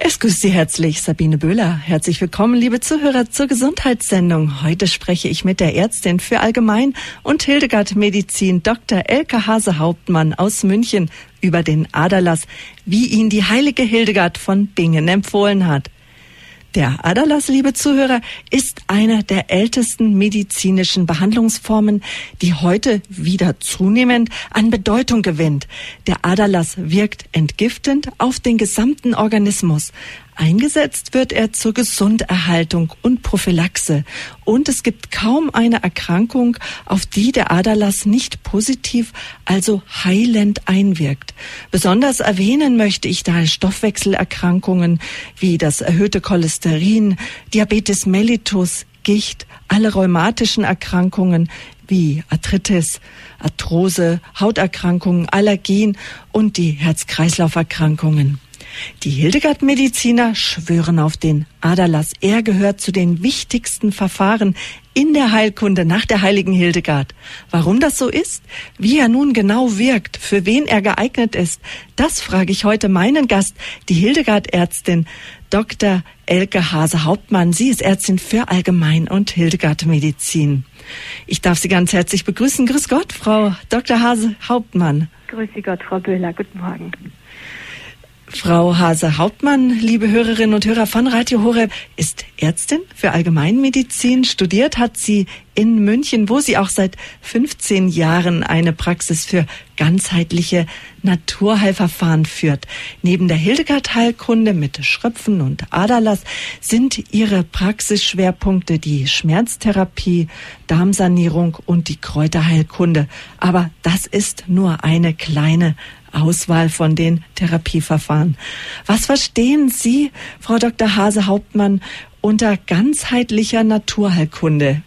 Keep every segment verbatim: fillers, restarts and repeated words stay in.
Es grüßt Sie herzlich, Sabine Böhler. Herzlich willkommen, liebe Zuhörer, zur Gesundheitssendung. Heute spreche ich mit der Ärztin für Allgemein- und Hildegard-Medizin, Doktor Elke Hase-Hauptmann aus München, über den Aderlass, wie ihn die heilige Hildegard von Bingen empfohlen hat. Der Aderlass, liebe Zuhörer, ist eine der ältesten medizinischen Behandlungsformen, die heute wieder zunehmend an Bedeutung gewinnt. Der Aderlass wirkt entgiftend auf den gesamten Organismus. Eingesetzt wird er zur Gesunderhaltung und Prophylaxe. Und es gibt kaum eine Erkrankung, auf die der Aderlass nicht positiv, also heilend einwirkt. Besonders erwähnen möchte ich daher Stoffwechselerkrankungen wie das erhöhte Cholesterin, Diabetes mellitus, Gicht, alle rheumatischen Erkrankungen wie Arthritis, Arthrose, Hauterkrankungen, Allergien und die Herz-Kreislauf-Erkrankungen. Die Hildegard-Mediziner schwören auf den Aderlass. Er gehört zu den wichtigsten Verfahren in der Heilkunde nach der heiligen Hildegard. Warum das so ist, wie er nun genau wirkt, für wen er geeignet ist, das frage ich heute meinen Gast, die Hildegard-Ärztin Doktor Elke Hase-Hauptmann. Sie ist Ärztin für Allgemein- und Hildegard-Medizin. Ich darf Sie ganz herzlich begrüßen. Grüß Gott, Frau Doktor Hase-Hauptmann. Grüß Sie Gott, Frau Böhler. Guten Morgen. Frau Hase-Hauptmann, liebe Hörerinnen und Hörer von Radio Horeb, ist Ärztin für Allgemeinmedizin. Studiert hat sie in München, wo sie auch seit fünfzehn Jahren eine Praxis für ganzheitliche Naturheilverfahren führt. Neben der Hildegard-Heilkunde mit Schröpfen und Aderlass sind ihre Praxisschwerpunkte die Schmerztherapie, Darmsanierung und die Kräuterheilkunde. Aber das ist nur eine kleine Auswahl von den Therapieverfahren. Was verstehen Sie, Frau Doktor Hase-Hauptmann, unter ganzheitlicher Naturheilkunde?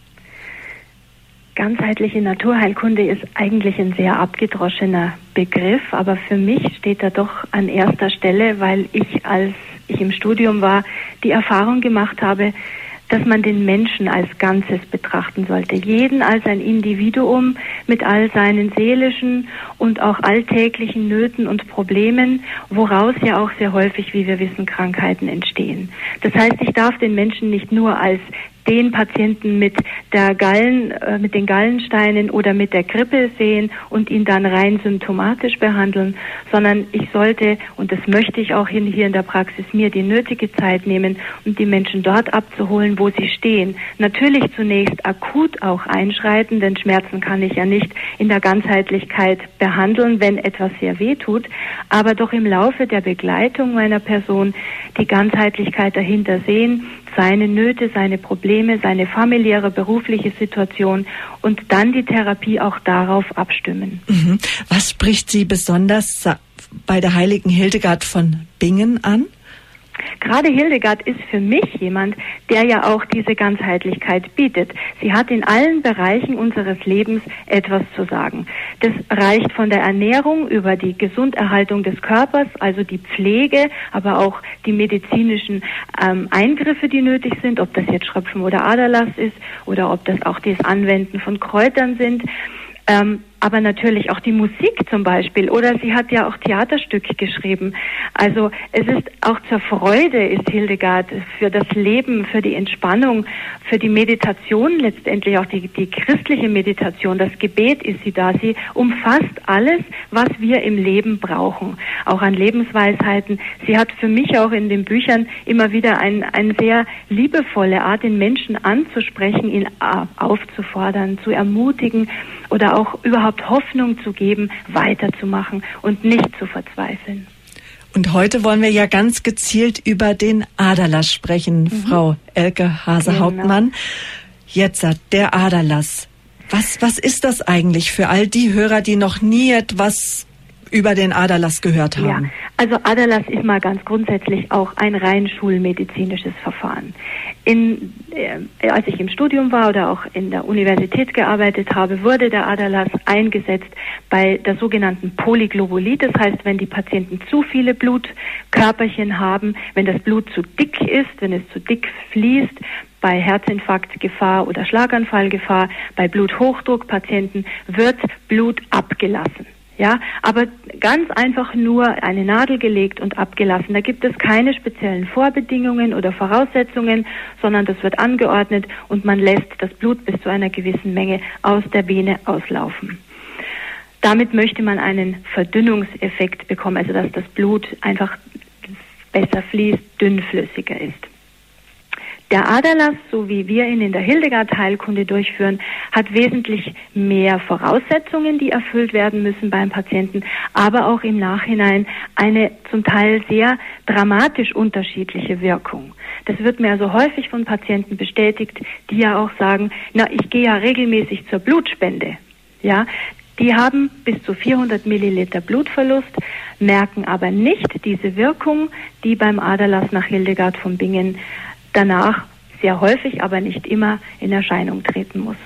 Ganzheitliche Naturheilkunde ist eigentlich ein sehr abgedroschener Begriff, aber für mich steht er doch an erster Stelle, weil ich, als ich im Studium war, die Erfahrung gemacht habe, dass man den Menschen als Ganzes betrachten sollte. Jeden als ein Individuum mit all seinen seelischen und auch alltäglichen Nöten und Problemen, woraus ja auch sehr häufig, wie wir wissen, Krankheiten entstehen. Das heißt, ich darf den Menschen nicht nur als den Patienten mit der Gallen, äh, mit den Gallensteinen oder mit der Grippe sehen und ihn dann rein symptomatisch behandeln, sondern ich sollte, und das möchte ich auch hier in der Praxis, mir die nötige Zeit nehmen, um die Menschen dort abzuholen, wo sie stehen. Natürlich zunächst akut auch einschreiten, denn Schmerzen kann ich ja nicht in der Ganzheitlichkeit behandeln, wenn etwas sehr weh tut, aber doch im Laufe der Begleitung meiner Person die Ganzheitlichkeit dahinter sehen, seine Nöte, seine Probleme, seine familiäre, berufliche Situation und dann die Therapie auch darauf abstimmen. Mhm. Was spricht Sie besonders bei der heiligen Hildegard von Bingen an? Gerade Hildegard ist für mich jemand, der ja auch diese Ganzheitlichkeit bietet. Sie hat in allen Bereichen unseres Lebens etwas zu sagen. Das reicht von der Ernährung über die Gesunderhaltung des Körpers, also die Pflege, aber auch die medizinischen ähm, Eingriffe, die nötig sind, ob das jetzt Schröpfen oder Aderlass ist oder ob das auch das Anwenden von Kräutern sind. Ähm, aber natürlich auch die Musik zum Beispiel. Oder sie hat ja auch Theaterstücke geschrieben. Also es ist auch zur Freude ist Hildegard für das Leben, für die Entspannung, für die Meditation, letztendlich auch die, die christliche Meditation, das Gebet ist sie da. Sie umfasst alles, was wir im Leben brauchen, auch an Lebensweisheiten. Sie hat für mich auch in den Büchern immer wieder ein, eine sehr liebevolle Art, den Menschen anzusprechen, ihn aufzufordern, zu ermutigen oder auch überhaupt Hoffnung zu geben, weiterzumachen und nicht zu verzweifeln. Und heute wollen wir ja ganz gezielt über den Aderlass sprechen, mhm. Frau Elke Hase-Hauptmann. Genau. Jetzt der Aderlass. Was, was ist das eigentlich für all die Hörer, die noch nie etwas über den Aderlass gehört haben? Ja, also Aderlass ist mal ganz grundsätzlich auch ein rein schulmedizinisches Verfahren. In, äh, als ich im Studium war oder auch in der Universität gearbeitet habe, wurde der Aderlass eingesetzt bei der sogenannten Polyglobulie. Das heißt, wenn die Patienten zu viele Blutkörperchen haben, wenn das Blut zu dick ist, wenn es zu dick fließt, bei Herzinfarktgefahr oder Schlaganfallgefahr, bei Bluthochdruckpatienten wird Blut abgelassen. Ja, aber ganz einfach nur eine Nadel gelegt und abgelassen. Da gibt es keine speziellen Vorbedingungen oder Voraussetzungen, sondern das wird angeordnet und man lässt das Blut bis zu einer gewissen Menge aus der Vene auslaufen. Damit möchte man einen Verdünnungseffekt bekommen, also dass das Blut einfach besser fließt, dünnflüssiger ist. Der Aderlass, so wie wir ihn in der Hildegard-Heilkunde durchführen, hat wesentlich mehr Voraussetzungen, die erfüllt werden müssen beim Patienten, aber auch im Nachhinein eine zum Teil sehr dramatisch unterschiedliche Wirkung. Das wird mir also häufig von Patienten bestätigt, die ja auch sagen, na, ich gehe ja regelmäßig zur Blutspende. Ja, die haben bis zu vierhundert Milliliter Blutverlust, merken aber nicht diese Wirkung, die beim Aderlass nach Hildegard von Bingen danach sehr häufig, aber nicht immer in Erscheinung treten muss.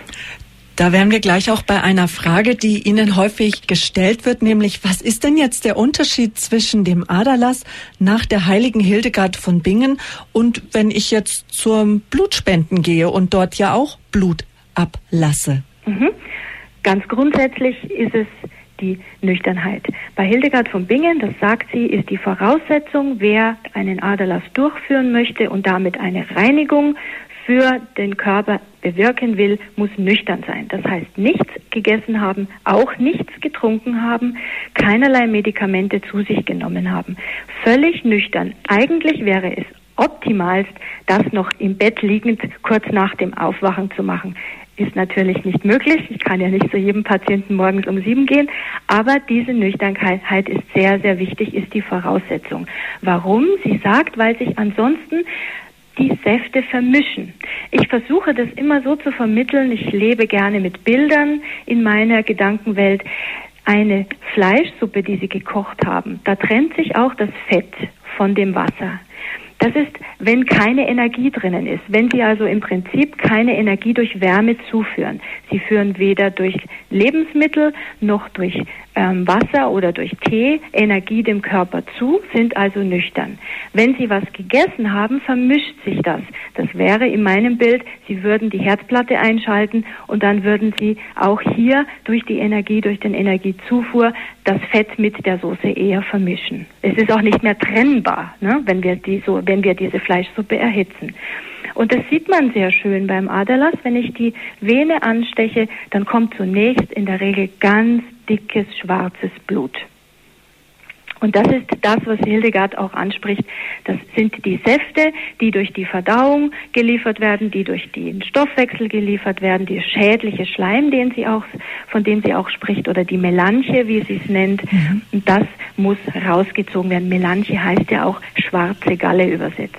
Da wären wir gleich auch bei einer Frage, die Ihnen häufig gestellt wird, nämlich was ist denn jetzt der Unterschied zwischen dem Aderlass nach der heiligen Hildegard von Bingen und wenn ich jetzt zum Blutspenden gehe und dort ja auch Blut ablasse? Mhm. Ganz grundsätzlich ist es die Nüchternheit. Bei Hildegard von Bingen, das sagt sie, ist die Voraussetzung, wer einen Aderlass durchführen möchte und damit eine Reinigung für den Körper bewirken will, muss nüchtern sein. Das heißt, nichts gegessen haben, auch nichts getrunken haben, keinerlei Medikamente zu sich genommen haben. Völlig nüchtern. Eigentlich wäre es optimalst, das noch im Bett liegend kurz nach dem Aufwachen zu machen. Ist natürlich nicht möglich. Ich kann ja nicht zu jedem Patienten morgens um sieben gehen. Aber diese Nüchternheit ist sehr, sehr wichtig, ist die Voraussetzung. Warum? Sie sagt, weil sich ansonsten die Säfte vermischen. Ich versuche das immer so zu vermitteln. Ich lebe gerne mit Bildern in meiner Gedankenwelt. Eine Fleischsuppe, die Sie gekocht haben, da trennt sich auch das Fett von dem Wasser. Das ist, wenn keine Energie drinnen ist. Wenn Sie also im Prinzip keine Energie durch Wärme zuführen. Sie führen weder durch Lebensmittel noch durch ähm, Wasser oder durch Tee Energie dem Körper zu, sind also nüchtern. Wenn Sie was gegessen haben, vermischt sich das. Das wäre in meinem Bild, Sie würden die Herdplatte einschalten und dann würden Sie auch hier durch die Energie, durch den Energiezufuhr das Fett mit der Soße eher vermischen. Es ist auch nicht mehr trennbar, ne, wenn wir die so, wenn wir diese Fleischsuppe erhitzen. Und das sieht man sehr schön beim Aderlass. Wenn ich die Vene ansteche, dann kommt zunächst in der Regel ganz dickes, schwarzes Blut. Und das ist das, was Hildegard auch anspricht. Das sind die Säfte, die durch die Verdauung geliefert werden, die durch den Stoffwechsel geliefert werden, der schädliche Schleim, den sie auch, von dem sie auch spricht, oder die Melanche, wie sie es nennt. Mhm. Und das muss rausgezogen werden. Melanche heißt ja auch schwarze Galle übersetzt.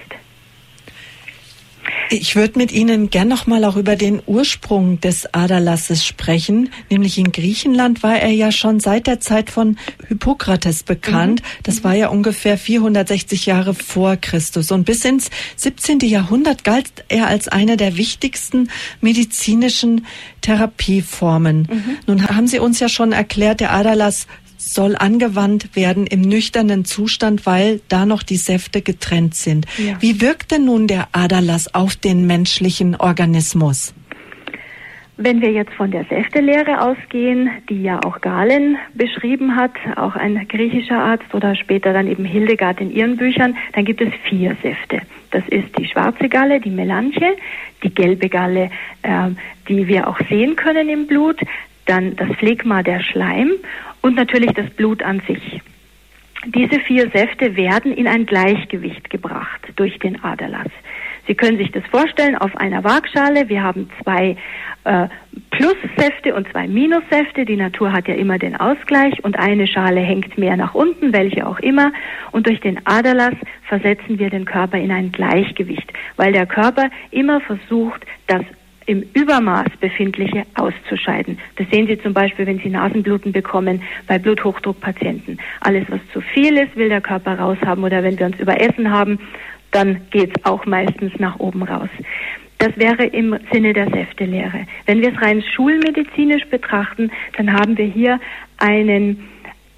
Ich würde mit Ihnen gern noch mal auch über den Ursprung des Aderlasses sprechen. Nämlich in Griechenland war er ja schon seit der Zeit von Hippokrates bekannt. Mhm. Das war ja ungefähr vierhundertsechzig Jahre vor Christus. Und bis ins siebzehnten Jahrhundert galt er als eine der wichtigsten medizinischen Therapieformen. Mhm. Nun haben Sie uns ja schon erklärt, der Aderlass soll angewandt werden im nüchternen Zustand, weil da noch die Säfte getrennt sind. Ja. Wie wirkt denn nun der Aderlass auf den menschlichen Organismus? Wenn wir jetzt von der Säftelehre ausgehen, die ja auch Galen beschrieben hat, auch ein griechischer Arzt oder später dann eben Hildegard in ihren Büchern, dann gibt es vier Säfte. Das ist die schwarze Galle, die Melanche, die gelbe Galle, äh, die wir auch sehen können im Blut, dann das Phlegma, der Schleim und natürlich das Blut an sich. Diese vier Säfte werden in ein Gleichgewicht gebracht durch den Aderlass. Sie können sich das vorstellen auf einer Waagschale. Wir haben zwei äh, Plussäfte und zwei Minussäfte. Die Natur hat ja immer den Ausgleich und eine Schale hängt mehr nach unten, welche auch immer. Und durch den Aderlass versetzen wir den Körper in ein Gleichgewicht, weil der Körper immer versucht, das im Übermaß befindliche auszuscheiden. Das sehen Sie zum Beispiel, wenn Sie Nasenbluten bekommen bei Bluthochdruckpatienten. Alles, was zu viel ist, will der Körper raushaben, oder wenn wir uns überessen haben, dann geht es auch meistens nach oben raus. Das wäre im Sinne der Säftelehre. Wenn wir es rein schulmedizinisch betrachten, dann haben wir hier einen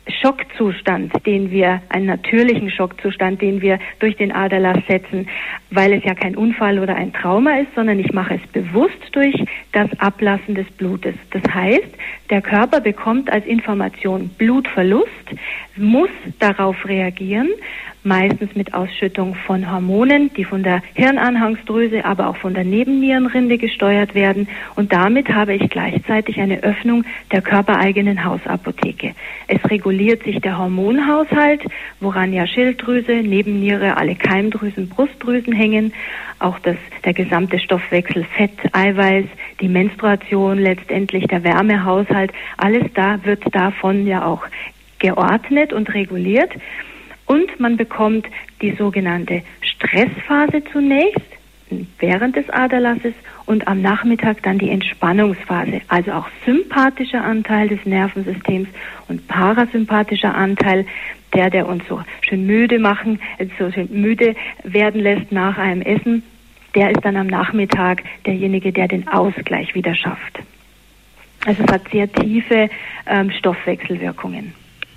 Schockzustand, den wir, einen natürlichen Schockzustand, den wir durch den Aderlass setzen, weil es ja kein Unfall oder ein Trauma ist, sondern ich mache es bewusst durch das Ablassen des Blutes. Das heißt, der Körper bekommt als Information Blutverlust, muss darauf reagieren, meistens mit Ausschüttung von Hormonen, die von der Hirnanhangsdrüse, aber auch von der Nebennierenrinde gesteuert werden. Und damit habe ich gleichzeitig eine Öffnung der körpereigenen Hausapotheke. Es reguliert sich der Hormonhaushalt, woran ja Schilddrüse, Nebenniere, alle Keimdrüsen, Brustdrüsen hängen. Auch das, der gesamte Stoffwechsel, Fett, Eiweiß, die Menstruation, letztendlich der Wärmehaushalt, alles da wird davon ja auch geordnet und reguliert. Und man bekommt die sogenannte Stressphase zunächst, während des Aderlasses, und am Nachmittag dann die Entspannungsphase, also auch sympathischer Anteil des Nervensystems und parasympathischer Anteil, der, der uns so schön müde machen, so schön müde werden lässt nach einem Essen, der ist dann am Nachmittag derjenige, der den Ausgleich wieder schafft. Also es hat sehr tiefe ähm, Stoffwechselwirkungen.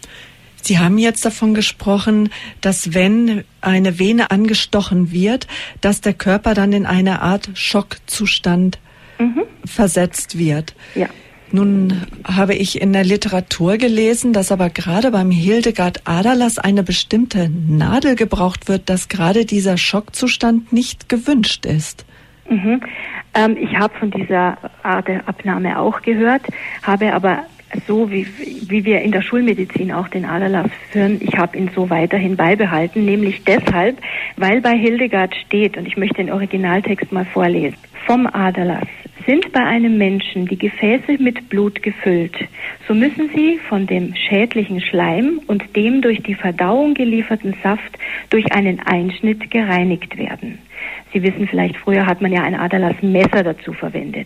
Sie haben jetzt davon gesprochen, dass wenn eine Vene angestochen wird, dass der Körper dann in eine Art Schockzustand mhm. versetzt wird. Ja. Nun habe ich in der Literatur gelesen, dass aber gerade beim Hildegard-Aderlass eine bestimmte Nadel gebraucht wird, dass gerade dieser Schockzustand nicht gewünscht ist. Mhm. Ähm, ich habe von dieser Art der Abnahme auch gehört, habe aber so wie, wie wir in der Schulmedizin auch den Aderlass führen, ich habe ihn so weiterhin beibehalten, nämlich deshalb, weil bei Hildegard steht, und ich möchte den Originaltext mal vorlesen, vom Aderlass: Sind bei einem Menschen die Gefäße mit Blut gefüllt, so müssen sie von dem schädlichen Schleim und dem durch die Verdauung gelieferten Saft durch einen Einschnitt gereinigt werden. Sie wissen vielleicht, früher hat man ja ein Aderlassmesser dazu verwendet.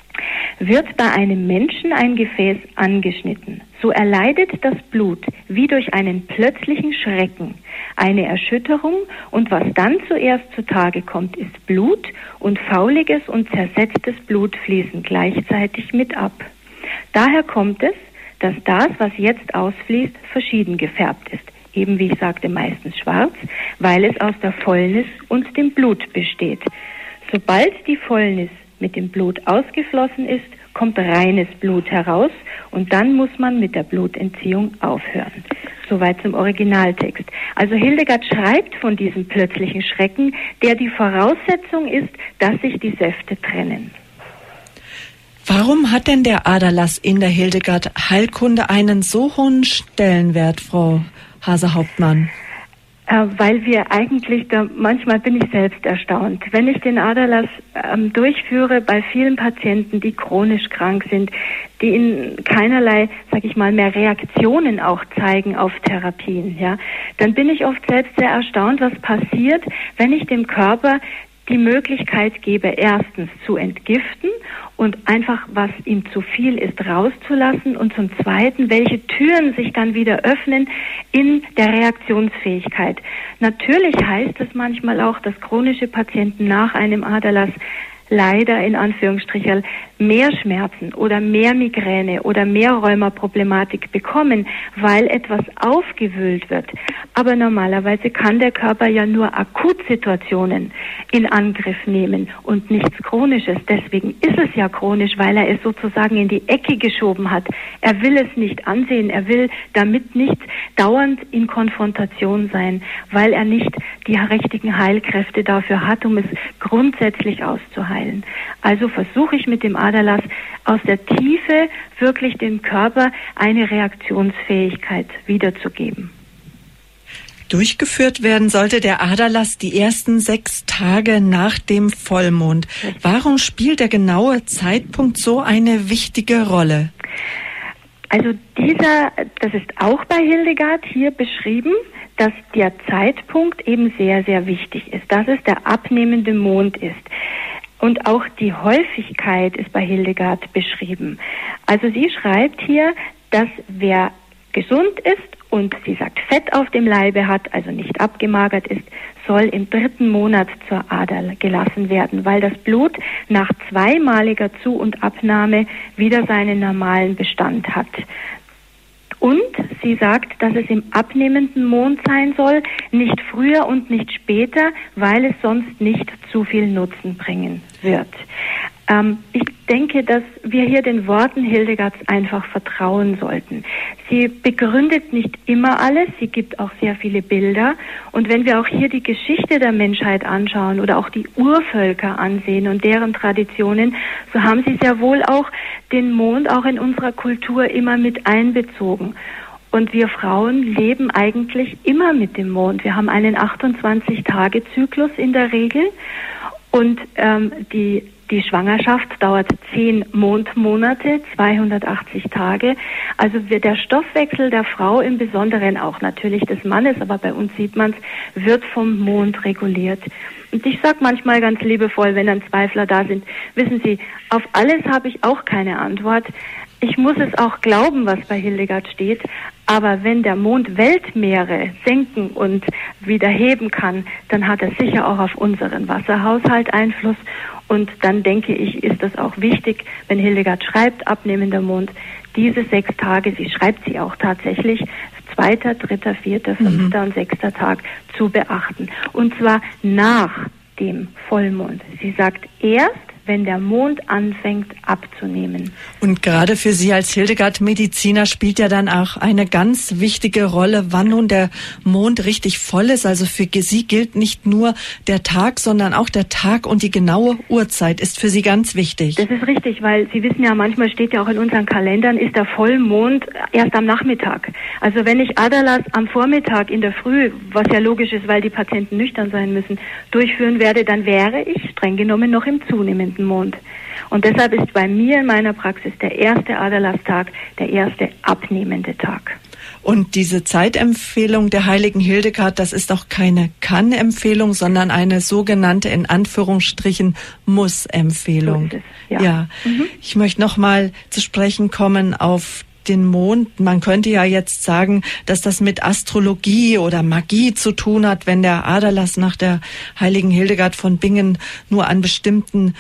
Wird bei einem Menschen ein Gefäß angeschnitten, so erleidet das Blut wie durch einen plötzlichen Schrecken eine Erschütterung, und was dann zuerst zutage kommt, ist Blut, und fauliges und zersetztes Blut fließen gleichzeitig mit ab. Daher kommt es, dass das, was jetzt ausfließt, verschieden gefärbt ist, eben wie ich sagte, meistens schwarz, weil es aus der Fäulnis und dem Blut besteht. Sobald die Fäulnis mit dem Blut ausgeflossen ist, kommt reines Blut heraus, und dann muss man mit der Blutentziehung aufhören. Soweit zum Originaltext. Also Hildegard schreibt von diesem plötzlichen Schrecken, der die Voraussetzung ist, dass sich die Säfte trennen. Warum hat denn der Aderlass in der Hildegard-Heilkunde einen so hohen Stellenwert, Frau Hase-Hauptmann? Weil wir eigentlich, da, manchmal bin ich selbst erstaunt, wenn ich den Aderlass ähm, durchführe bei vielen Patienten, die chronisch krank sind, die in keinerlei, sag ich mal, mehr Reaktionen auch zeigen auf Therapien, ja, dann bin ich oft selbst sehr erstaunt, was passiert, wenn ich dem Körper die Möglichkeit gebe, erstens zu entgiften und einfach, was ihm zu viel ist, rauszulassen, und zum Zweiten, welche Türen sich dann wieder öffnen in der Reaktionsfähigkeit. Natürlich heißt es manchmal auch, dass chronische Patienten nach einem Aderlass leider in Anführungsstrichen mehr Schmerzen oder mehr Migräne oder mehr Rheumaproblematik bekommen, weil etwas aufgewühlt wird. Aber normalerweise kann der Körper ja nur Akutsituationen in Angriff nehmen und nichts Chronisches. Deswegen ist es ja chronisch, weil er es sozusagen in die Ecke geschoben hat. Er will es nicht ansehen, er will damit nicht dauernd in Konfrontation sein, weil er nicht die richtigen Heilkräfte dafür hat, um es grundsätzlich auszuheilen. Also versuche ich mit dem Aderlass aus der Tiefe wirklich dem Körper eine Reaktionsfähigkeit wiederzugeben. Durchgeführt werden sollte der Aderlass die ersten sechs Tage nach dem Vollmond. Warum spielt der genaue Zeitpunkt so eine wichtige Rolle? Also dieser, das ist auch bei Hildegard hier beschrieben, dass der Zeitpunkt eben sehr, sehr wichtig ist, dass es der abnehmende Mond ist. Und auch die Häufigkeit ist bei Hildegard beschrieben. Also sie schreibt hier, dass wer gesund ist und sie sagt Fett auf dem Leibe hat, also nicht abgemagert ist, soll im dritten Monat zur Ader gelassen werden, weil das Blut nach zweimaliger Zu- und Abnahme wieder seinen normalen Bestand hat. Und sie sagt, dass es im abnehmenden Mond sein soll, nicht früher und nicht später, weil es sonst nicht zu viel Nutzen bringen wird. Ähm, ich denke, dass wir hier den Worten Hildegards einfach vertrauen sollten. Sie begründet nicht immer alles, sie gibt auch sehr viele Bilder. Und wenn wir auch hier die Geschichte der Menschheit anschauen oder auch die Urvölker ansehen und deren Traditionen, so haben sie sehr wohl auch den Mond auch in unserer Kultur immer mit einbezogen. Und wir Frauen leben eigentlich immer mit dem Mond. Wir haben einen achtundzwanzig-Tage-Zyklus in der Regel und ähm, die Die Schwangerschaft dauert zehn Mondmonate, zweihundertachtzig Tage. Also wird der Stoffwechsel der Frau, im Besonderen auch natürlich des Mannes, aber bei uns sieht man es, wird vom Mond reguliert. Und ich sage manchmal ganz liebevoll, wenn dann Zweifler da sind, wissen Sie, auf alles habe ich auch keine Antwort. Ich muss es auch glauben, was bei Hildegard steht. Aber wenn der Mond Weltmeere senken und wieder heben kann, dann hat er sicher auch auf unseren Wasserhaushalt Einfluss. Und dann denke ich, ist es auch wichtig, wenn Hildegard schreibt, abnehmender Mond, diese sechs Tage, sie schreibt sie auch tatsächlich, zweiter, dritter, vierter, fünfter mhm. und sechster Tag zu beachten. Und zwar nach dem Vollmond. Sie sagt erst, wenn der Mond anfängt abzunehmen. Und gerade für Sie als Hildegard-Mediziner spielt ja dann auch eine ganz wichtige Rolle, wann nun der Mond richtig voll ist. Also für Sie gilt nicht nur der Tag, sondern auch der Tag und die genaue Uhrzeit ist für Sie ganz wichtig. Das ist richtig, weil Sie wissen ja, manchmal steht ja auch in unseren Kalendern, ist der Vollmond erst am Nachmittag. Also wenn ich Adalas am Vormittag in der Früh, was ja logisch ist, weil die Patienten nüchtern sein müssen, durchführen werde, dann wäre ich streng genommen noch im zunehmenden Mond. Und deshalb ist bei mir in meiner Praxis der erste Aderlasstag der erste abnehmende Tag. Und diese Zeitempfehlung der heiligen Hildegard, das ist auch keine Kann-Empfehlung, sondern eine sogenannte, in Anführungsstrichen, Muss-Empfehlung. So ist es, ja. ja. Mhm. Ich möchte noch mal zu sprechen kommen auf den Mond. Man könnte ja jetzt sagen, dass das mit Astrologie oder Magie zu tun hat, wenn der Aderlass nach der heiligen Hildegard von Bingen nur an bestimmten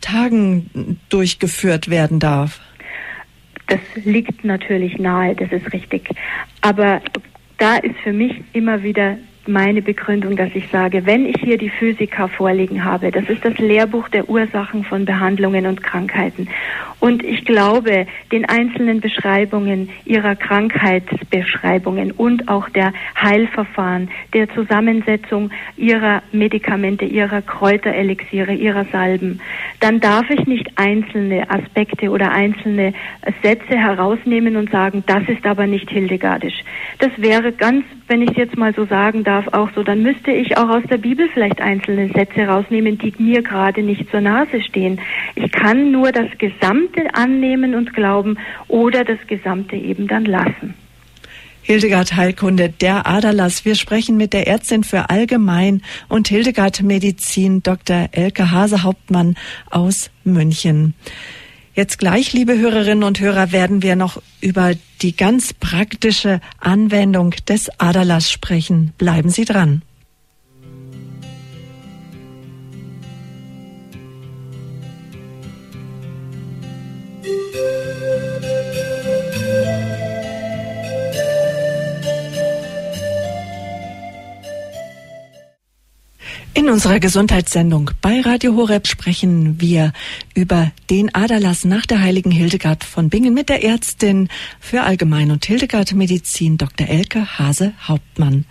Tagen durchgeführt werden darf. Das liegt natürlich nahe, das ist richtig. Aber da ist für mich immer wieder meine Begründung, dass ich sage, wenn ich hier die Physica vorliegen habe, das ist das Lehrbuch der Ursachen von Behandlungen und Krankheiten. Und ich glaube, den einzelnen Beschreibungen ihrer Krankheitsbeschreibungen und auch der Heilverfahren, der Zusammensetzung ihrer Medikamente, ihrer Kräuterelixiere, ihrer Salben, dann darf ich nicht einzelne Aspekte oder einzelne Sätze herausnehmen und sagen, das ist aber nicht hildegardisch. Das wäre ganz, wenn ich es jetzt mal so sagen darf, auch so, dann müsste ich auch aus der Bibel vielleicht einzelne Sätze rausnehmen, die mir gerade nicht zur Nase stehen. Ich kann nur das Gesamte annehmen und glauben oder das Gesamte eben dann lassen. Hildegard Heilkunde, der Aderlass. Wir sprechen mit der Ärztin für Allgemein- und Hildegard-Medizin, Doktor Elke Hase-Hauptmann aus München. Jetzt gleich, liebe Hörerinnen und Hörer, werden wir noch über die ganz praktische Anwendung des Aderlass sprechen. Bleiben Sie dran. In unserer Gesundheitssendung bei Radio Horeb sprechen wir über den Aderlass nach der heiligen Hildegard von Bingen mit der Ärztin für Allgemein- und Hildegard-Medizin, Doktor Elke Hase-Hauptmann.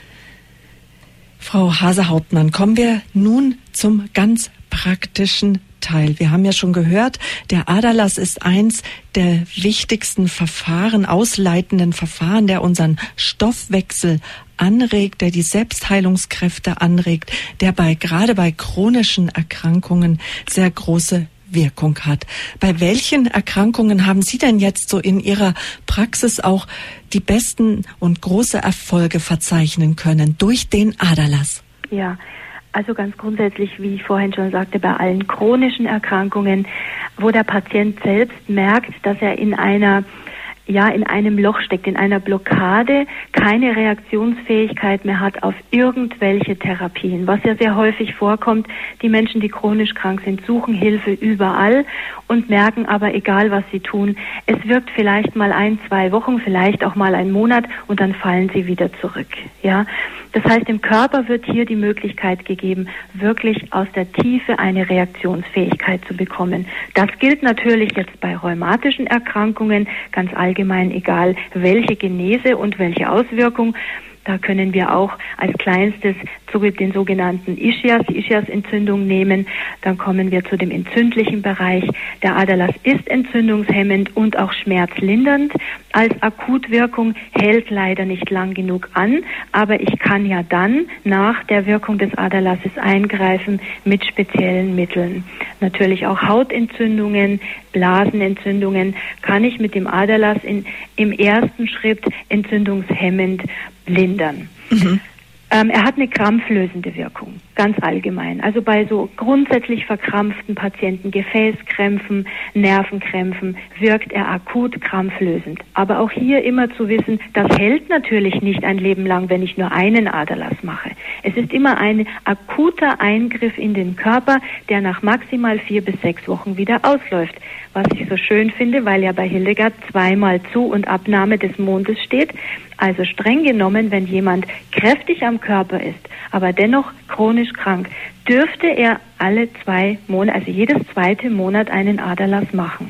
Frau Hase-Hauptmann, kommen wir nun zum ganz praktischen Teil. Wir haben ja schon gehört, der Aderlass ist eins der wichtigsten Verfahren, ausleitenden Verfahren, der unseren Stoffwechsel anregt, der die Selbstheilungskräfte anregt, der bei gerade bei chronischen Erkrankungen sehr große Wirkung hat. Bei welchen Erkrankungen haben Sie denn jetzt so in Ihrer Praxis auch die besten und große Erfolge verzeichnen können durch den Aderlass? Ja, also ganz grundsätzlich, wie ich vorhin schon sagte, bei allen chronischen Erkrankungen, wo der Patient selbst merkt, dass er in einer ja in einem Loch steckt, in einer Blockade, keine Reaktionsfähigkeit mehr hat auf irgendwelche Therapien, was ja sehr häufig vorkommt. Die Menschen, die chronisch krank sind, suchen Hilfe überall und merken aber, egal was sie tun, es wirkt vielleicht mal ein, zwei Wochen, vielleicht auch mal einen Monat und dann fallen sie wieder zurück. Ja, das heißt, dem Körper wird hier die Möglichkeit gegeben, wirklich aus der Tiefe eine Reaktionsfähigkeit zu bekommen. Das gilt natürlich jetzt bei rheumatischen Erkrankungen, ganz allgemein, egal welche Genese und welche Auswirkung. Da können wir auch als kleinstes zu den sogenannten Ischias, die Ischias-Entzündung nehmen. Dann kommen wir zu dem entzündlichen Bereich. Der Aderlass ist entzündungshemmend und auch schmerzlindernd. Als Akutwirkung hält leider nicht lang genug an, aber ich kann ja dann nach der Wirkung des Aderlasses eingreifen mit speziellen Mitteln. Natürlich auch Hautentzündungen, Blasenentzündungen kann ich mit dem Aderlass in, im ersten Schritt entzündungshemmend lindern. Mhm. Ähm, er hat eine krampflösende Wirkung, ganz allgemein. Also bei so grundsätzlich verkrampften Patienten, Gefäßkrämpfen, Nervenkrämpfen, wirkt er akut krampflösend. Aber auch hier immer zu wissen, das hält natürlich nicht ein Leben lang, wenn ich nur einen Aderlass mache. Es ist immer ein akuter Eingriff in den Körper, der nach maximal vier bis sechs Wochen wieder ausläuft. Was ich so schön finde, weil ja bei Hildegard zweimal Zu- und Abnahme des Mondes steht. Also streng genommen, wenn jemand kräftig am Körper ist, aber dennoch chronisch krank, dürfte er alle zwei Monate, also jedes zweite Monat einen Aderlass machen.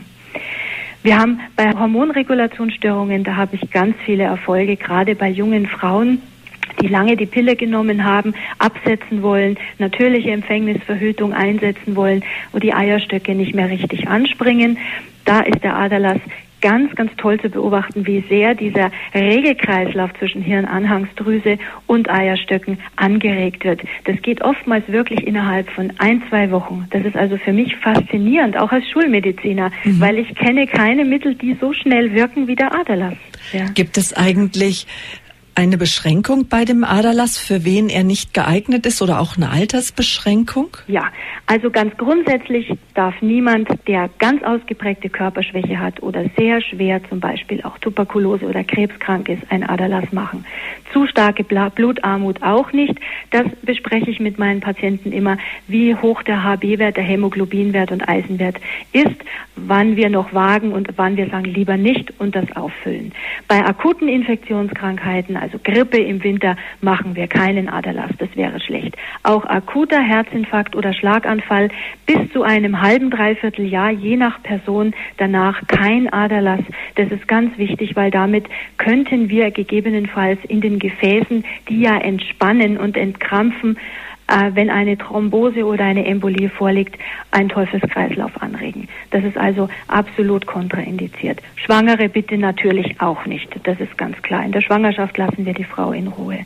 Wir haben bei Hormonregulationsstörungen, da habe ich ganz viele Erfolge, gerade bei jungen Frauen, die lange die Pille genommen haben, absetzen wollen, natürliche Empfängnisverhütung einsetzen wollen, wo die Eierstöcke nicht mehr richtig anspringen. Da ist der Aderlass ganz, ganz toll zu beobachten, wie sehr dieser Regelkreislauf zwischen Hirnanhangsdrüse und Eierstöcken angeregt wird. Das geht oftmals wirklich innerhalb von ein, zwei Wochen. Das ist also für mich faszinierend, auch als Schulmediziner, mhm. weil ich kenne keine Mittel, die so schnell wirken wie der Aderlass. Ja. Gibt es eigentlich eine Beschränkung bei dem Aderlass, für wen er nicht geeignet ist, oder auch eine Altersbeschränkung? Ja, also ganz grundsätzlich darf niemand, der ganz ausgeprägte Körperschwäche hat oder sehr schwer zum Beispiel auch Tuberkulose oder krebskrank ist, einen Aderlass machen. Zu starke Blutarmut auch nicht. Das bespreche ich mit meinen Patienten immer, wie hoch der H B-Wert, der Hämoglobinwert und Eisenwert ist, wann wir noch wagen und wann wir sagen, lieber nicht und das auffüllen. Bei akuten Infektionskrankheiten, also Grippe im Winter, machen wir keinen Aderlass, das wäre schlecht. Auch akuter Herzinfarkt oder Schlaganfall bis zu einem halben, dreiviertel Jahr, je nach Person, danach kein Aderlass. Das ist ganz wichtig, weil damit könnten wir gegebenenfalls in den Gefäßen, die ja entspannen und entkrampfen, äh, wenn eine Thrombose oder eine Embolie vorliegt, einen Teufelskreislauf anregen. Das ist also absolut kontraindiziert. Schwangere bitte natürlich auch nicht. Das ist ganz klar. In der Schwangerschaft lassen wir die Frau in Ruhe.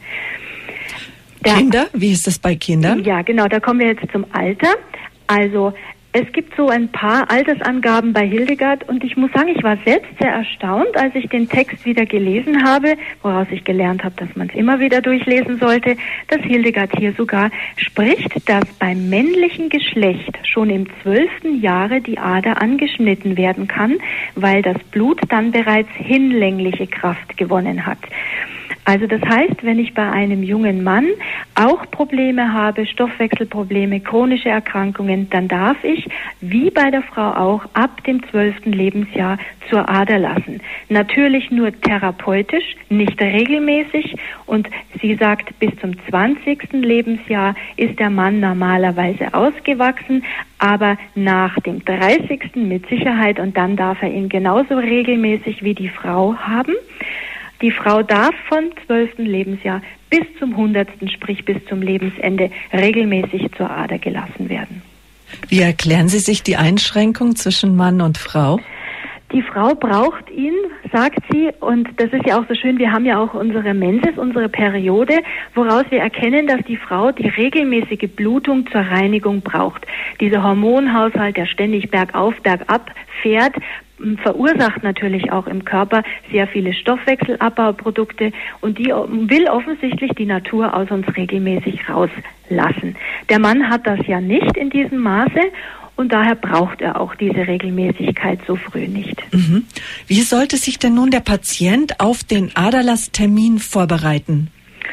Der, Kinder? Wie ist das bei Kindern? Ja, genau. Da kommen wir jetzt zum Alter. Also es gibt so ein paar Altersangaben bei Hildegard und ich muss sagen, ich war selbst sehr erstaunt, als ich den Text wieder gelesen habe, woraus ich gelernt habe, dass man es immer wieder durchlesen sollte, dass Hildegard hier sogar spricht, dass beim männlichen Geschlecht schon im zwölften Jahre die Ader angeschnitten werden kann, weil das Blut dann bereits hinlängliche Kraft gewonnen hat. Also das heißt, wenn ich bei einem jungen Mann auch Probleme habe, Stoffwechselprobleme, chronische Erkrankungen, dann darf ich, wie bei der Frau auch, ab dem zwölften Lebensjahr zur Ader lassen. Natürlich nur therapeutisch, nicht regelmäßig. Und sie sagt, bis zum zwanzigsten Lebensjahr ist der Mann normalerweise ausgewachsen, aber nach dem dreißigsten mit Sicherheit, und dann darf er ihn genauso regelmäßig wie die Frau haben. Die Frau darf von zwölften Lebensjahr bis zum hundertsten, sprich bis zum Lebensende, regelmäßig zur Ader gelassen werden. Wie erklären Sie sich die Einschränkung zwischen Mann und Frau? Die Frau braucht ihn, sagt sie, und das ist ja auch so schön, wir haben ja auch unsere Menses, unsere Periode, woraus wir erkennen, dass die Frau die regelmäßige Blutung zur Reinigung braucht. Dieser Hormonhaushalt, der ständig bergauf, bergab fährt, verursacht natürlich auch im Körper sehr viele Stoffwechselabbauprodukte und die will offensichtlich die Natur aus uns regelmäßig rauslassen. Der Mann hat das ja nicht in diesem Maße und daher braucht er auch diese Regelmäßigkeit so früh nicht. Mhm. Wie sollte sich denn nun der Patient auf den Aderlasstermin vorbereiten?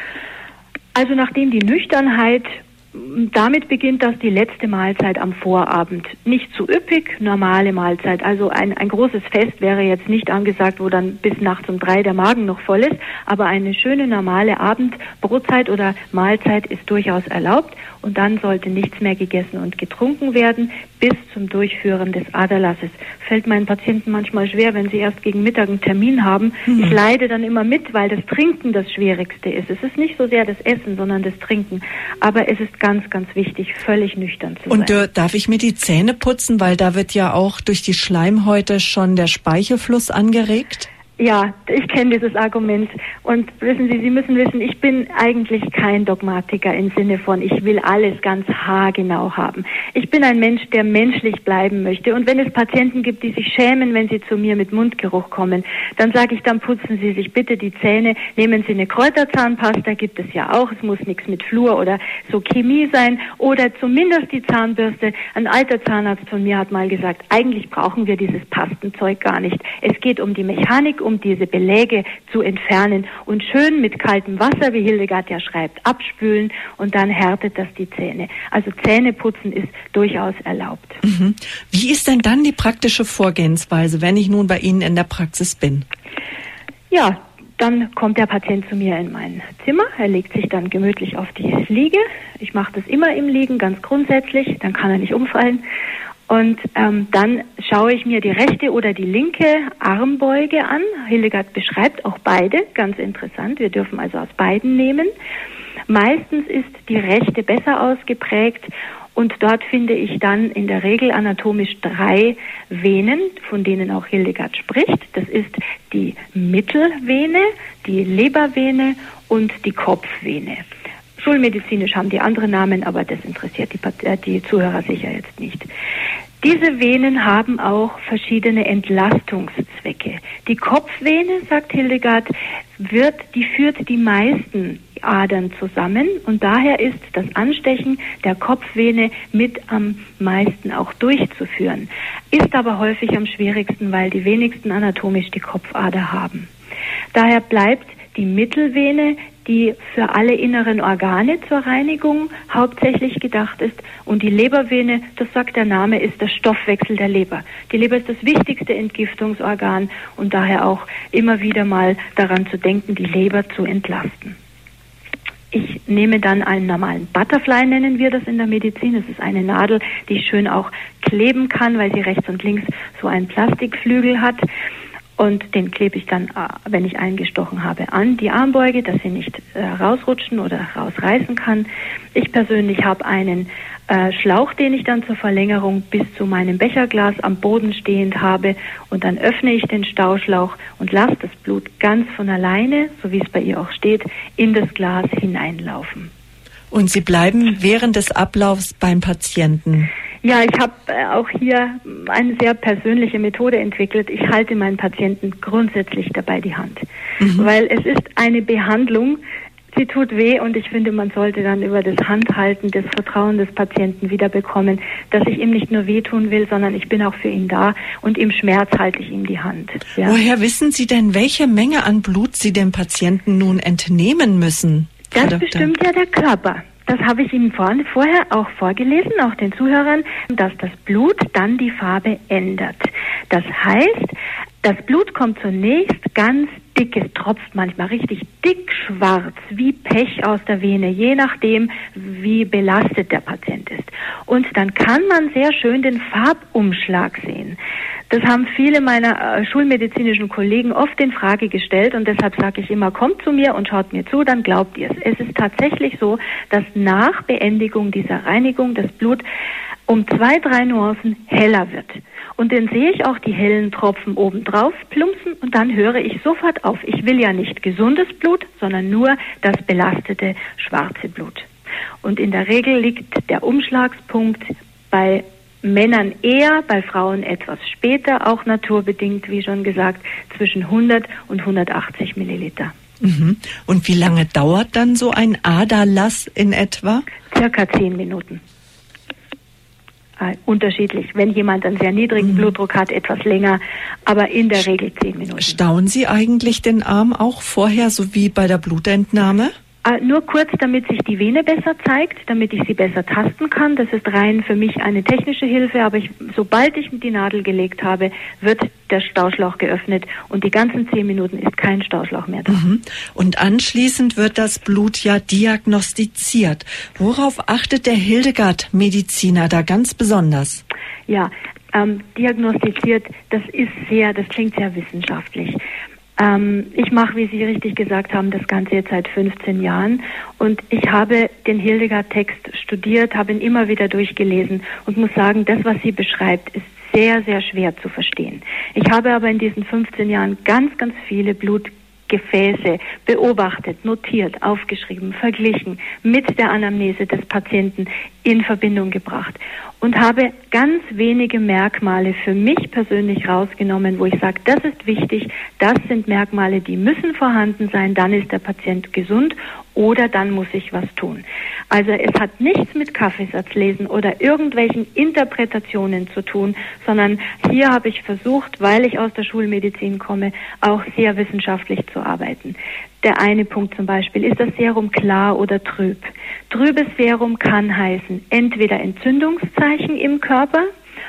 Also nachdem die Nüchternheit damit beginnt, dass die letzte Mahlzeit am Vorabend nicht zu üppig, normale Mahlzeit. Also ein, ein großes Fest wäre jetzt nicht angesagt, wo dann bis nachts um drei der Magen noch voll ist, aber eine schöne normale Abendbrotzeit oder Mahlzeit ist durchaus erlaubt und dann sollte nichts mehr gegessen und getrunken werden bis zum Durchführen des Aderlasses. Fällt meinen Patienten manchmal schwer, wenn sie erst gegen Mittag einen Termin haben. Mhm. Ich leide dann immer mit, weil das Trinken das Schwierigste ist. Es ist nicht so sehr das Essen, sondern das Trinken. Aber es ist ganz, ganz wichtig, völlig nüchtern zu sein. Und äh, darf ich mir die Zähne putzen, weil da wird ja auch durch die Schleimhäute schon der Speichelfluss angeregt? Ja, ich kenne dieses Argument. Und wissen Sie, Sie müssen wissen, ich bin eigentlich kein Dogmatiker im Sinne von, ich will alles ganz haargenau haben. Ich bin ein Mensch, der menschlich bleiben möchte. Und wenn es Patienten gibt, die sich schämen, wenn sie zu mir mit Mundgeruch kommen, dann sage ich, dann putzen Sie sich bitte die Zähne, nehmen Sie eine Kräuterzahnpasta, gibt es ja auch, es muss nichts mit Fluor oder so Chemie sein, oder zumindest die Zahnbürste. Ein alter Zahnarzt von mir hat mal gesagt, eigentlich brauchen wir dieses Pastenzeug gar nicht. Es geht um die Mechanik, um diese Beläge zu entfernen und schön mit kaltem Wasser, wie Hildegard ja schreibt, abspülen und dann härtet das die Zähne. Also Zähneputzen ist durchaus erlaubt. Mhm. Wie ist denn dann die praktische Vorgehensweise, wenn ich nun bei Ihnen in der Praxis bin? Ja, dann kommt der Patient zu mir in mein Zimmer. Er legt sich dann gemütlich auf die Liege. Ich mache das immer im Liegen, ganz grundsätzlich. Dann kann er nicht umfallen. Und ähm, dann schaue ich mir die rechte oder die linke Armbeuge an. Hildegard beschreibt auch beide, ganz interessant. Wir dürfen also aus beiden nehmen. Meistens ist die rechte besser ausgeprägt und dort finde ich dann in der Regel anatomisch drei Venen, von denen auch Hildegard spricht. Das ist die Mittelvene, die Lebervene und die Kopfvene. Schulmedizinisch haben die andere Namen, aber das interessiert die, äh, die Zuhörer sicher jetzt nicht. Diese Venen haben auch verschiedene Entlastungszwecke. Die Kopfvene, sagt Hildegard, wird, die führt die meisten Adern zusammen und daher ist das Anstechen der Kopfvene mit am meisten auch durchzuführen. Ist aber häufig am schwierigsten, weil die wenigsten anatomisch die Kopfader haben. Daher bleibt die Mittelvene, die für alle inneren Organe zur Reinigung hauptsächlich gedacht ist. Und die Lebervene, das sagt der Name, ist der Stoffwechsel der Leber. Die Leber ist das wichtigste Entgiftungsorgan und daher auch immer wieder mal daran zu denken, die Leber zu entlasten. Ich nehme dann einen normalen Butterfly, nennen wir das in der Medizin. Das ist eine Nadel, die schön auch kleben kann, weil sie rechts und links so einen Plastikflügel hat. Und den klebe ich dann, wenn ich eingestochen habe, an die Armbeuge, dass sie nicht äh, rausrutschen oder rausreißen kann. Ich persönlich habe einen äh, Schlauch, den ich dann zur Verlängerung bis zu meinem Becherglas am Boden stehend habe. Und dann öffne ich den Stauschlauch und lasse das Blut ganz von alleine, so wie es bei ihr auch steht, in das Glas hineinlaufen. Und Sie bleiben während des Ablaufs beim Patienten? Ja, ich habe auch hier eine sehr persönliche Methode entwickelt. Ich halte meinen Patienten grundsätzlich dabei die Hand, mhm. weil es ist eine Behandlung, sie tut weh und ich finde, man sollte dann über das Handhalten das Vertrauen des Patienten wiederbekommen, dass ich ihm nicht nur wehtun will, sondern ich bin auch für ihn da und im Schmerz halte ich ihm die Hand. Ja. Woher wissen Sie denn, welche Menge an Blut Sie dem Patienten nun entnehmen müssen? Das bestimmt ja der Körper. Das habe ich Ihnen vor, vorher auch vorgelesen, auch den Zuhörern, dass das Blut dann die Farbe ändert. Das heißt, das Blut kommt zunächst ganz dick, es tropft manchmal richtig dick schwarz, wie Pech aus der Vene, je nachdem, wie belastet der Patient ist. Und dann kann man sehr schön den Farbumschlag sehen. Das haben viele meiner äh, schulmedizinischen Kollegen oft in Frage gestellt und deshalb sage ich immer, kommt zu mir und schaut mir zu, dann glaubt ihr es. Es ist tatsächlich so, dass nach Beendigung dieser Reinigung das Blut um zwei, drei Nuancen heller wird. Und dann sehe ich auch die hellen Tropfen oben drauf plumpsen und dann höre ich sofort auf. Ich will ja nicht gesundes Blut, sondern nur das belastete schwarze Blut. Und in der Regel liegt der Umschlagspunkt bei Männern eher, bei Frauen etwas später, auch naturbedingt, wie schon gesagt, zwischen hundert und hundertachtzig Milliliter. Mhm. Und wie lange dauert dann so ein Aderlass in etwa? Circa zehn Minuten. äh, unterschiedlich. Wenn jemand einen sehr niedrigen mhm. Blutdruck hat, etwas länger, aber in der Regel zehn Minuten. Stauen Sie eigentlich den Arm auch vorher, so wie bei der Blutentnahme? Äh, nur kurz, damit sich die Vene besser zeigt, damit ich sie besser tasten kann. Das ist rein für mich eine technische Hilfe, aber ich, sobald ich die Nadel gelegt habe, wird der Stauschlauch geöffnet und die ganzen zehn Minuten ist kein Stauschlauch mehr da. Mhm. Und anschließend wird das Blut ja diagnostiziert. Worauf achtet der Hildegard-Mediziner da ganz besonders? Ja, ähm, diagnostiziert, das ist sehr, das klingt sehr wissenschaftlich. Ähm, ich mache, wie Sie richtig gesagt haben, das Ganze jetzt seit fünfzehn Jahren und ich habe den Hildegard-Text studiert, habe ihn immer wieder durchgelesen und muss sagen, das, was sie beschreibt, ist sehr, sehr schwer zu verstehen. Ich habe aber in diesen fünfzehn Jahren ganz, ganz viele Blutgefäße beobachtet, notiert, aufgeschrieben, verglichen, mit der Anamnese des Patienten in Verbindung gebracht und habe ganz wenige Merkmale für mich persönlich rausgenommen, wo ich sage, das ist wichtig, das sind Merkmale, die müssen vorhanden sein, dann ist der Patient gesund oder dann muss ich was tun. Also es hat nichts mit Kaffeesatzlesen oder irgendwelchen Interpretationen zu tun, sondern hier habe ich versucht, weil ich aus der Schulmedizin komme, auch sehr wissenschaftlich zu arbeiten. Der eine Punkt zum Beispiel, ist das Serum klar oder trüb? Trübes Serum kann heißen, entweder Entzündungszeichen im Körper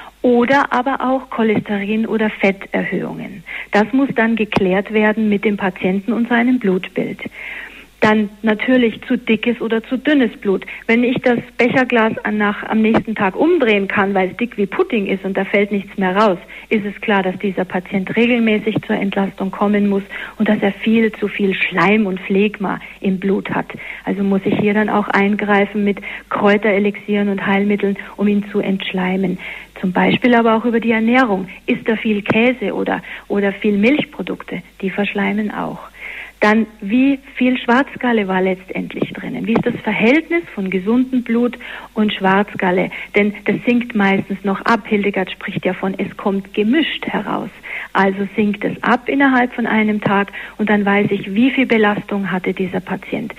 oder aber auch Cholesterin- oder Fetterhöhungen. Das muss dann geklärt werden mit dem Patienten und seinem Blutbild. Dann natürlich zu dickes oder zu dünnes Blut. Wenn ich das Becherglas an nach, am nächsten Tag umdrehen kann, weil es dick wie Pudding ist und da fällt nichts mehr raus, ist es klar, dass dieser Patient regelmäßig zur Entlastung kommen muss und dass er viel zu viel Schleim und Phlegma im Blut hat. Also muss ich hier dann auch eingreifen mit Kräuterelixieren und Heilmitteln, um ihn zu entschleimen. Zum Beispiel aber auch über die Ernährung. Ist da viel Käse oder, oder viel Milchprodukte? Die verschleimen auch. Dann, wie viel Schwarzgalle war letztendlich drinnen? Wie ist das Verhältnis von gesundem Blut und Schwarzgalle? Denn das sinkt meistens noch ab. Hildegard spricht ja von, es kommt gemischt heraus. Also sinkt es ab innerhalb von einem Tag und dann weiß ich, wie viel Belastung hatte dieser Patient.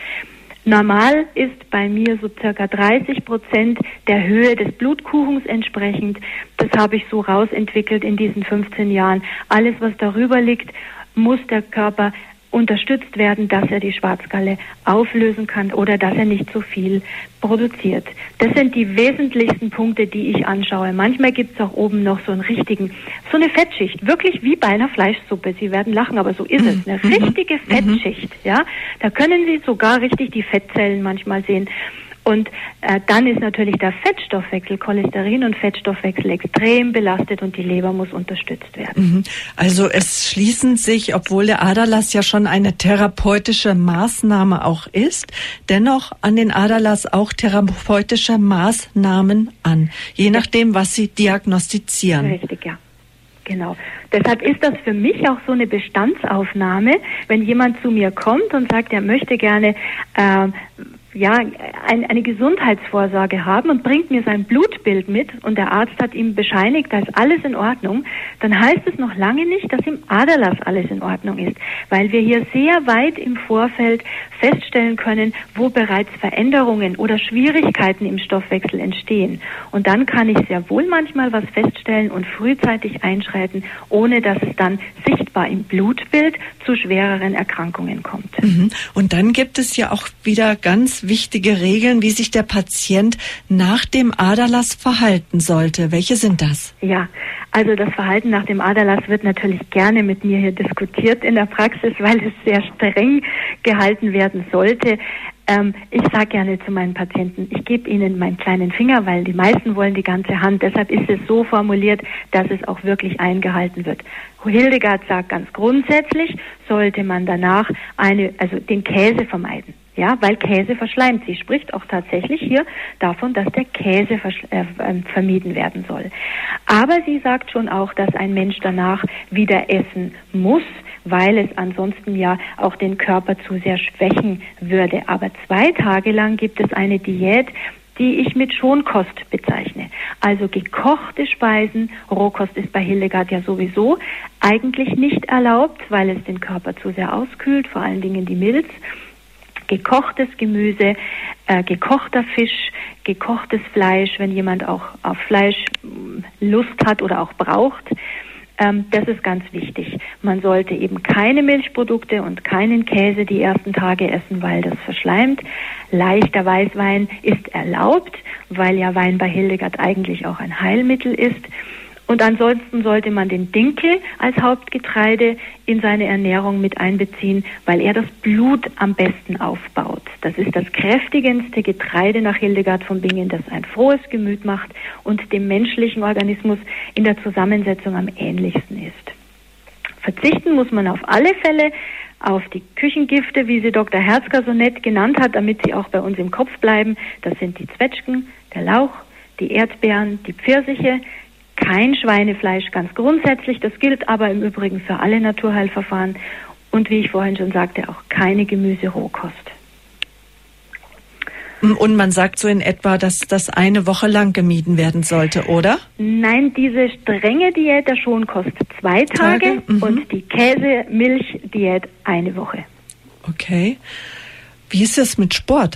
Normal ist bei mir so circa dreißig Prozent der Höhe des Blutkuchens entsprechend. Das habe ich so rausentwickelt in diesen fünfzehn Jahren. Alles, was darüber liegt, muss der Körper unterstützt werden, dass er die Schwarzgalle auflösen kann oder dass er nicht so viel produziert. Das sind die wesentlichsten Punkte, die ich anschaue. Manchmal gibt es auch oben noch so einen richtigen, so eine Fettschicht, wirklich wie bei einer Fleischsuppe. Sie werden lachen, aber so ist es. Eine richtige Fettschicht, ja. Da können Sie sogar richtig die Fettzellen manchmal sehen. Und äh, dann ist natürlich der Fettstoffwechsel, Cholesterin und Fettstoffwechsel extrem belastet und die Leber muss unterstützt werden. Also es schließen sich, obwohl der Aderlass ja schon eine therapeutische Maßnahme auch ist, dennoch an den Aderlass auch therapeutische Maßnahmen an, je nachdem, was Sie diagnostizieren. Richtig, ja. Genau. Deshalb ist das für mich auch so eine Bestandsaufnahme, wenn jemand zu mir kommt und sagt, er möchte gerne äh, ja, ein, eine Gesundheitsvorsorge haben und bringt mir sein Blutbild mit und der Arzt hat ihm bescheinigt, da ist alles in Ordnung, dann heißt es noch lange nicht, dass im Aderlass alles in Ordnung ist, weil wir hier sehr weit im Vorfeld feststellen können, wo bereits Veränderungen oder Schwierigkeiten im Stoffwechsel entstehen. Und dann kann ich sehr wohl manchmal was feststellen und frühzeitig einschreiten, ohne dass es dann sichtbar im Blutbild zu schwereren Erkrankungen kommt. Und dann gibt es ja auch wieder ganz wichtige Regeln, wie sich der Patient nach dem Aderlass verhalten sollte. Welche sind das? Ja, also das Verhalten nach dem Aderlass wird natürlich gerne mit mir hier diskutiert in der Praxis, weil es sehr streng gehalten werden sollte. Ähm, ich sage gerne zu meinen Patienten, ich gebe ihnen meinen kleinen Finger, weil die meisten wollen die ganze Hand. Deshalb ist es so formuliert, dass es auch wirklich eingehalten wird. Hildegard sagt ganz grundsätzlich, sollte man danach eine, also den Käse vermeiden. Ja, weil Käse verschleimt. Sie spricht auch tatsächlich hier davon, dass der Käse äh, vermieden werden soll. Aber sie sagt schon auch, dass ein Mensch danach wieder essen muss, weil es ansonsten ja auch den Körper zu sehr schwächen würde. Aber zwei Tage lang gibt es eine Diät, die ich mit Schonkost bezeichne. Also gekochte Speisen, Rohkost ist bei Hildegard ja sowieso eigentlich nicht erlaubt, weil es den Körper zu sehr auskühlt, vor allen Dingen die Milz. gekochtes Gemüse, äh, gekochter Fisch, gekochtes Fleisch, wenn jemand auch auf Fleisch Lust hat oder auch braucht. Ähm, das ist ganz wichtig. Man sollte eben keine Milchprodukte und keinen Käse die ersten Tage essen, weil das verschleimt. Leichter Weißwein ist erlaubt, weil ja Wein bei Hildegard eigentlich auch ein Heilmittel ist. Und ansonsten sollte man den Dinkel als Hauptgetreide in seine Ernährung mit einbeziehen, weil er das Blut am besten aufbaut. Das ist das kräftigendste Getreide nach Hildegard von Bingen, das ein frohes Gemüt macht und dem menschlichen Organismus in der Zusammensetzung am ähnlichsten ist. Verzichten muss man auf alle Fälle auf die Küchengifte, wie sie Doktor Herzka so nett genannt hat, damit sie auch bei uns im Kopf bleiben. Das sind die Zwetschgen, der Lauch, die Erdbeeren, die Pfirsiche. Kein Schweinefleisch ganz grundsätzlich, das gilt aber im Übrigen für alle Naturheilverfahren und wie ich vorhin schon sagte, auch keine Gemüse-Rohkost. Und man sagt so in etwa, dass das eine Woche lang gemieden werden sollte, oder? Nein, diese strenge Diät der Schonkost zwei Tage, Tage? Mhm. Und die Käse-Milch-Diät eine Woche. Okay. Wie ist es mit Sport?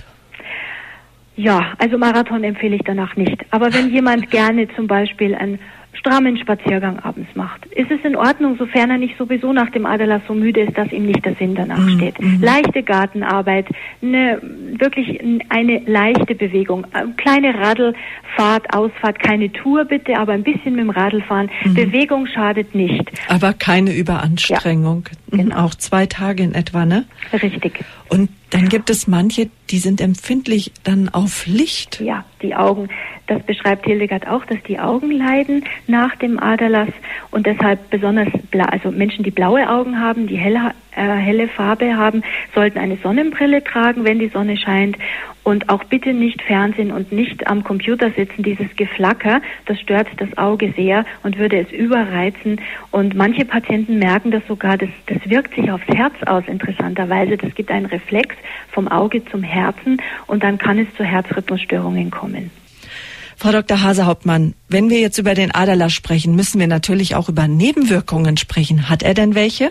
Ja, also Marathon empfehle ich danach nicht. Aber wenn jemand gerne zum Beispiel einen strammen Spaziergang abends macht, ist es in Ordnung, sofern er nicht sowieso nach dem Aderlass so müde ist, dass ihm nicht der Sinn danach mm, steht. Mm. Leichte Gartenarbeit, eine, wirklich eine leichte Bewegung, kleine Radlfahrt, Ausfahrt, keine Tour bitte, aber ein bisschen mit dem Radl fahren. Mm. Bewegung schadet nicht. Aber keine Überanstrengung. Ja, genau. Auch zwei Tage in etwa, ne? Richtig. Und dann gibt es manche, die sind empfindlich dann auf Licht. Ja, die Augen. Das beschreibt Hildegard auch, dass die Augen leiden nach dem Aderlass und deshalb besonders, bla- also Menschen, die blaue Augen haben, die helle, äh, helle Farbe haben, sollten eine Sonnenbrille tragen, wenn die Sonne scheint. Und auch bitte nicht Fernsehen und nicht am Computer sitzen. Dieses Geflacker, das stört das Auge sehr und würde es überreizen. Und manche Patienten merken das sogar, das, das wirkt sich aufs Herz aus, interessanterweise. Das gibt einen Reflex vom Auge zum Herzen und dann kann es zu Herzrhythmusstörungen kommen. Frau Doktor Hase-Hauptmann, wenn wir jetzt über den Aderlass sprechen, müssen wir natürlich auch über Nebenwirkungen sprechen. Hat er denn welche?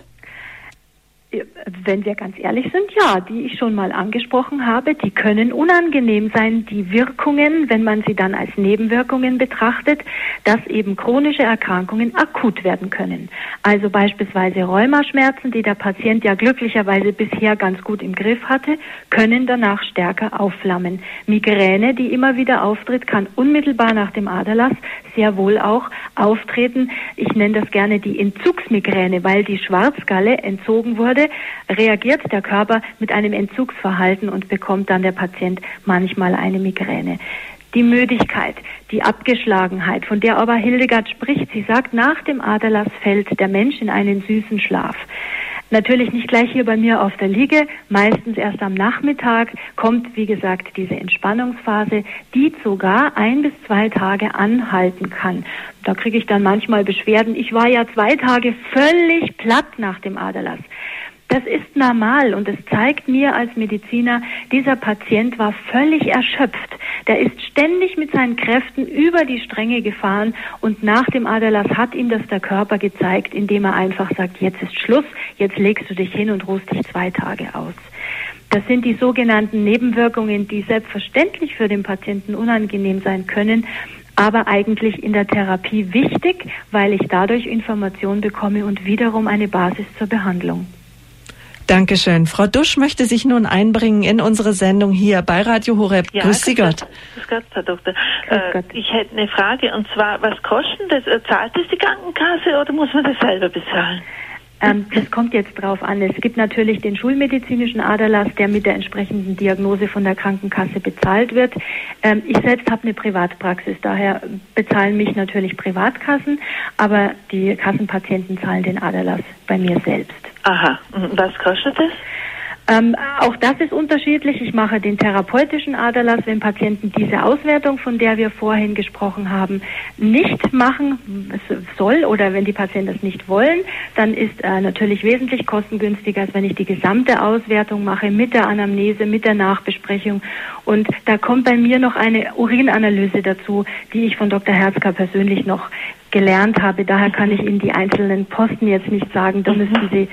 Wenn wir ganz ehrlich sind, ja, die ich schon mal angesprochen habe, die können unangenehm sein, die Wirkungen, wenn man sie dann als Nebenwirkungen betrachtet, dass eben chronische Erkrankungen akut werden können. Also beispielsweise Rheumaschmerzen, die der Patient ja glücklicherweise bisher ganz gut im Griff hatte, können danach stärker aufflammen. Migräne, die immer wieder auftritt, kann unmittelbar nach dem Aderlass sehr wohl auch auftreten. Ich nenne das gerne die Entzugsmigräne, weil die Schwarzgalle entzogen wurde, reagiert der Körper mit einem Entzugsverhalten und bekommt dann der Patient manchmal eine Migräne. Die Müdigkeit, die Abgeschlagenheit, von der aber Hildegard spricht, sie sagt, nach dem Aderlass fällt der Mensch in einen süßen Schlaf. Natürlich nicht gleich hier bei mir auf der Liege, meistens erst am Nachmittag kommt, wie gesagt, diese Entspannungsphase, die sogar ein bis zwei Tage anhalten kann. Da kriege ich dann manchmal Beschwerden. Ich war ja zwei Tage völlig platt nach dem Aderlass. Das ist normal und es zeigt mir als Mediziner, dieser Patient war völlig erschöpft. Der ist ständig mit seinen Kräften über die Stränge gefahren und nach dem Aderlass hat ihm das der Körper gezeigt, indem er einfach sagt, jetzt ist Schluss, jetzt legst du dich hin und ruhst dich zwei Tage aus. Das sind die sogenannten Nebenwirkungen, die selbstverständlich für den Patienten unangenehm sein können, aber eigentlich in der Therapie wichtig, weil ich dadurch Informationen bekomme und wiederum eine Basis zur Behandlung. Dankeschön. Frau Dusch möchte sich nun einbringen in unsere Sendung hier bei Radio Horeb. Ja, grüß Sie Gott. Grüß Gott, Frau Doktor. Äh, ich hätte eine Frage und zwar, was kostet das? Zahlt das die Krankenkasse oder muss man das selber bezahlen? Ähm, das kommt jetzt drauf an. Es gibt natürlich den schulmedizinischen Aderlass, der mit der entsprechenden Diagnose von der Krankenkasse bezahlt wird. Ähm, ich selbst habe eine Privatpraxis, daher bezahlen mich natürlich Privatkassen, aber die Kassenpatienten zahlen den Aderlass bei mir selbst. Aha, was kostet das? Ähm, auch das ist unterschiedlich. Ich mache den therapeutischen Aderlass, wenn Patienten diese Auswertung, von der wir vorhin gesprochen haben, nicht machen soll oder wenn die Patienten das nicht wollen, dann ist äh, natürlich wesentlich kostengünstiger, als wenn ich die gesamte Auswertung mache mit der Anamnese, mit der Nachbesprechung. Und da kommt bei mir noch eine Urinanalyse dazu, die ich von Doktor Herzka persönlich noch gelernt habe. Daher kann ich Ihnen die einzelnen Posten jetzt nicht sagen. Da müssen Sie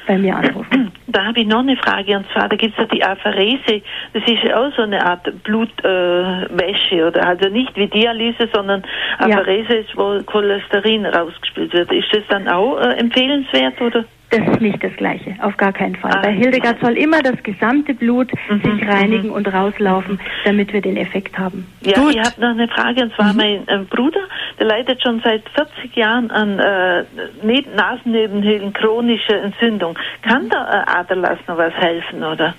bei mir anrufen. Da habe ich noch eine Frage, und zwar, da gibt es ja die Apherese, das ist ja auch so eine Art Blutwäsche, äh, oder also nicht wie Dialyse, sondern Apherese ja. ist, wo Cholesterin rausgespült wird. Ist das dann auch äh, empfehlenswert, oder? Das ist nicht das Gleiche, auf gar keinen Fall. Ah, Bei Hildegard soll immer das gesamte Blut mhm, sich reinigen mhm. und rauslaufen, damit wir den Effekt haben. Ja, Gut. Ich habe noch eine Frage, und zwar mhm. mein äh, Bruder, der leidet schon seit vierzig Jahren an äh, Nasennebenhöhlen, chronische Entzündung. Kann da äh, Aderlass noch was helfen, oder?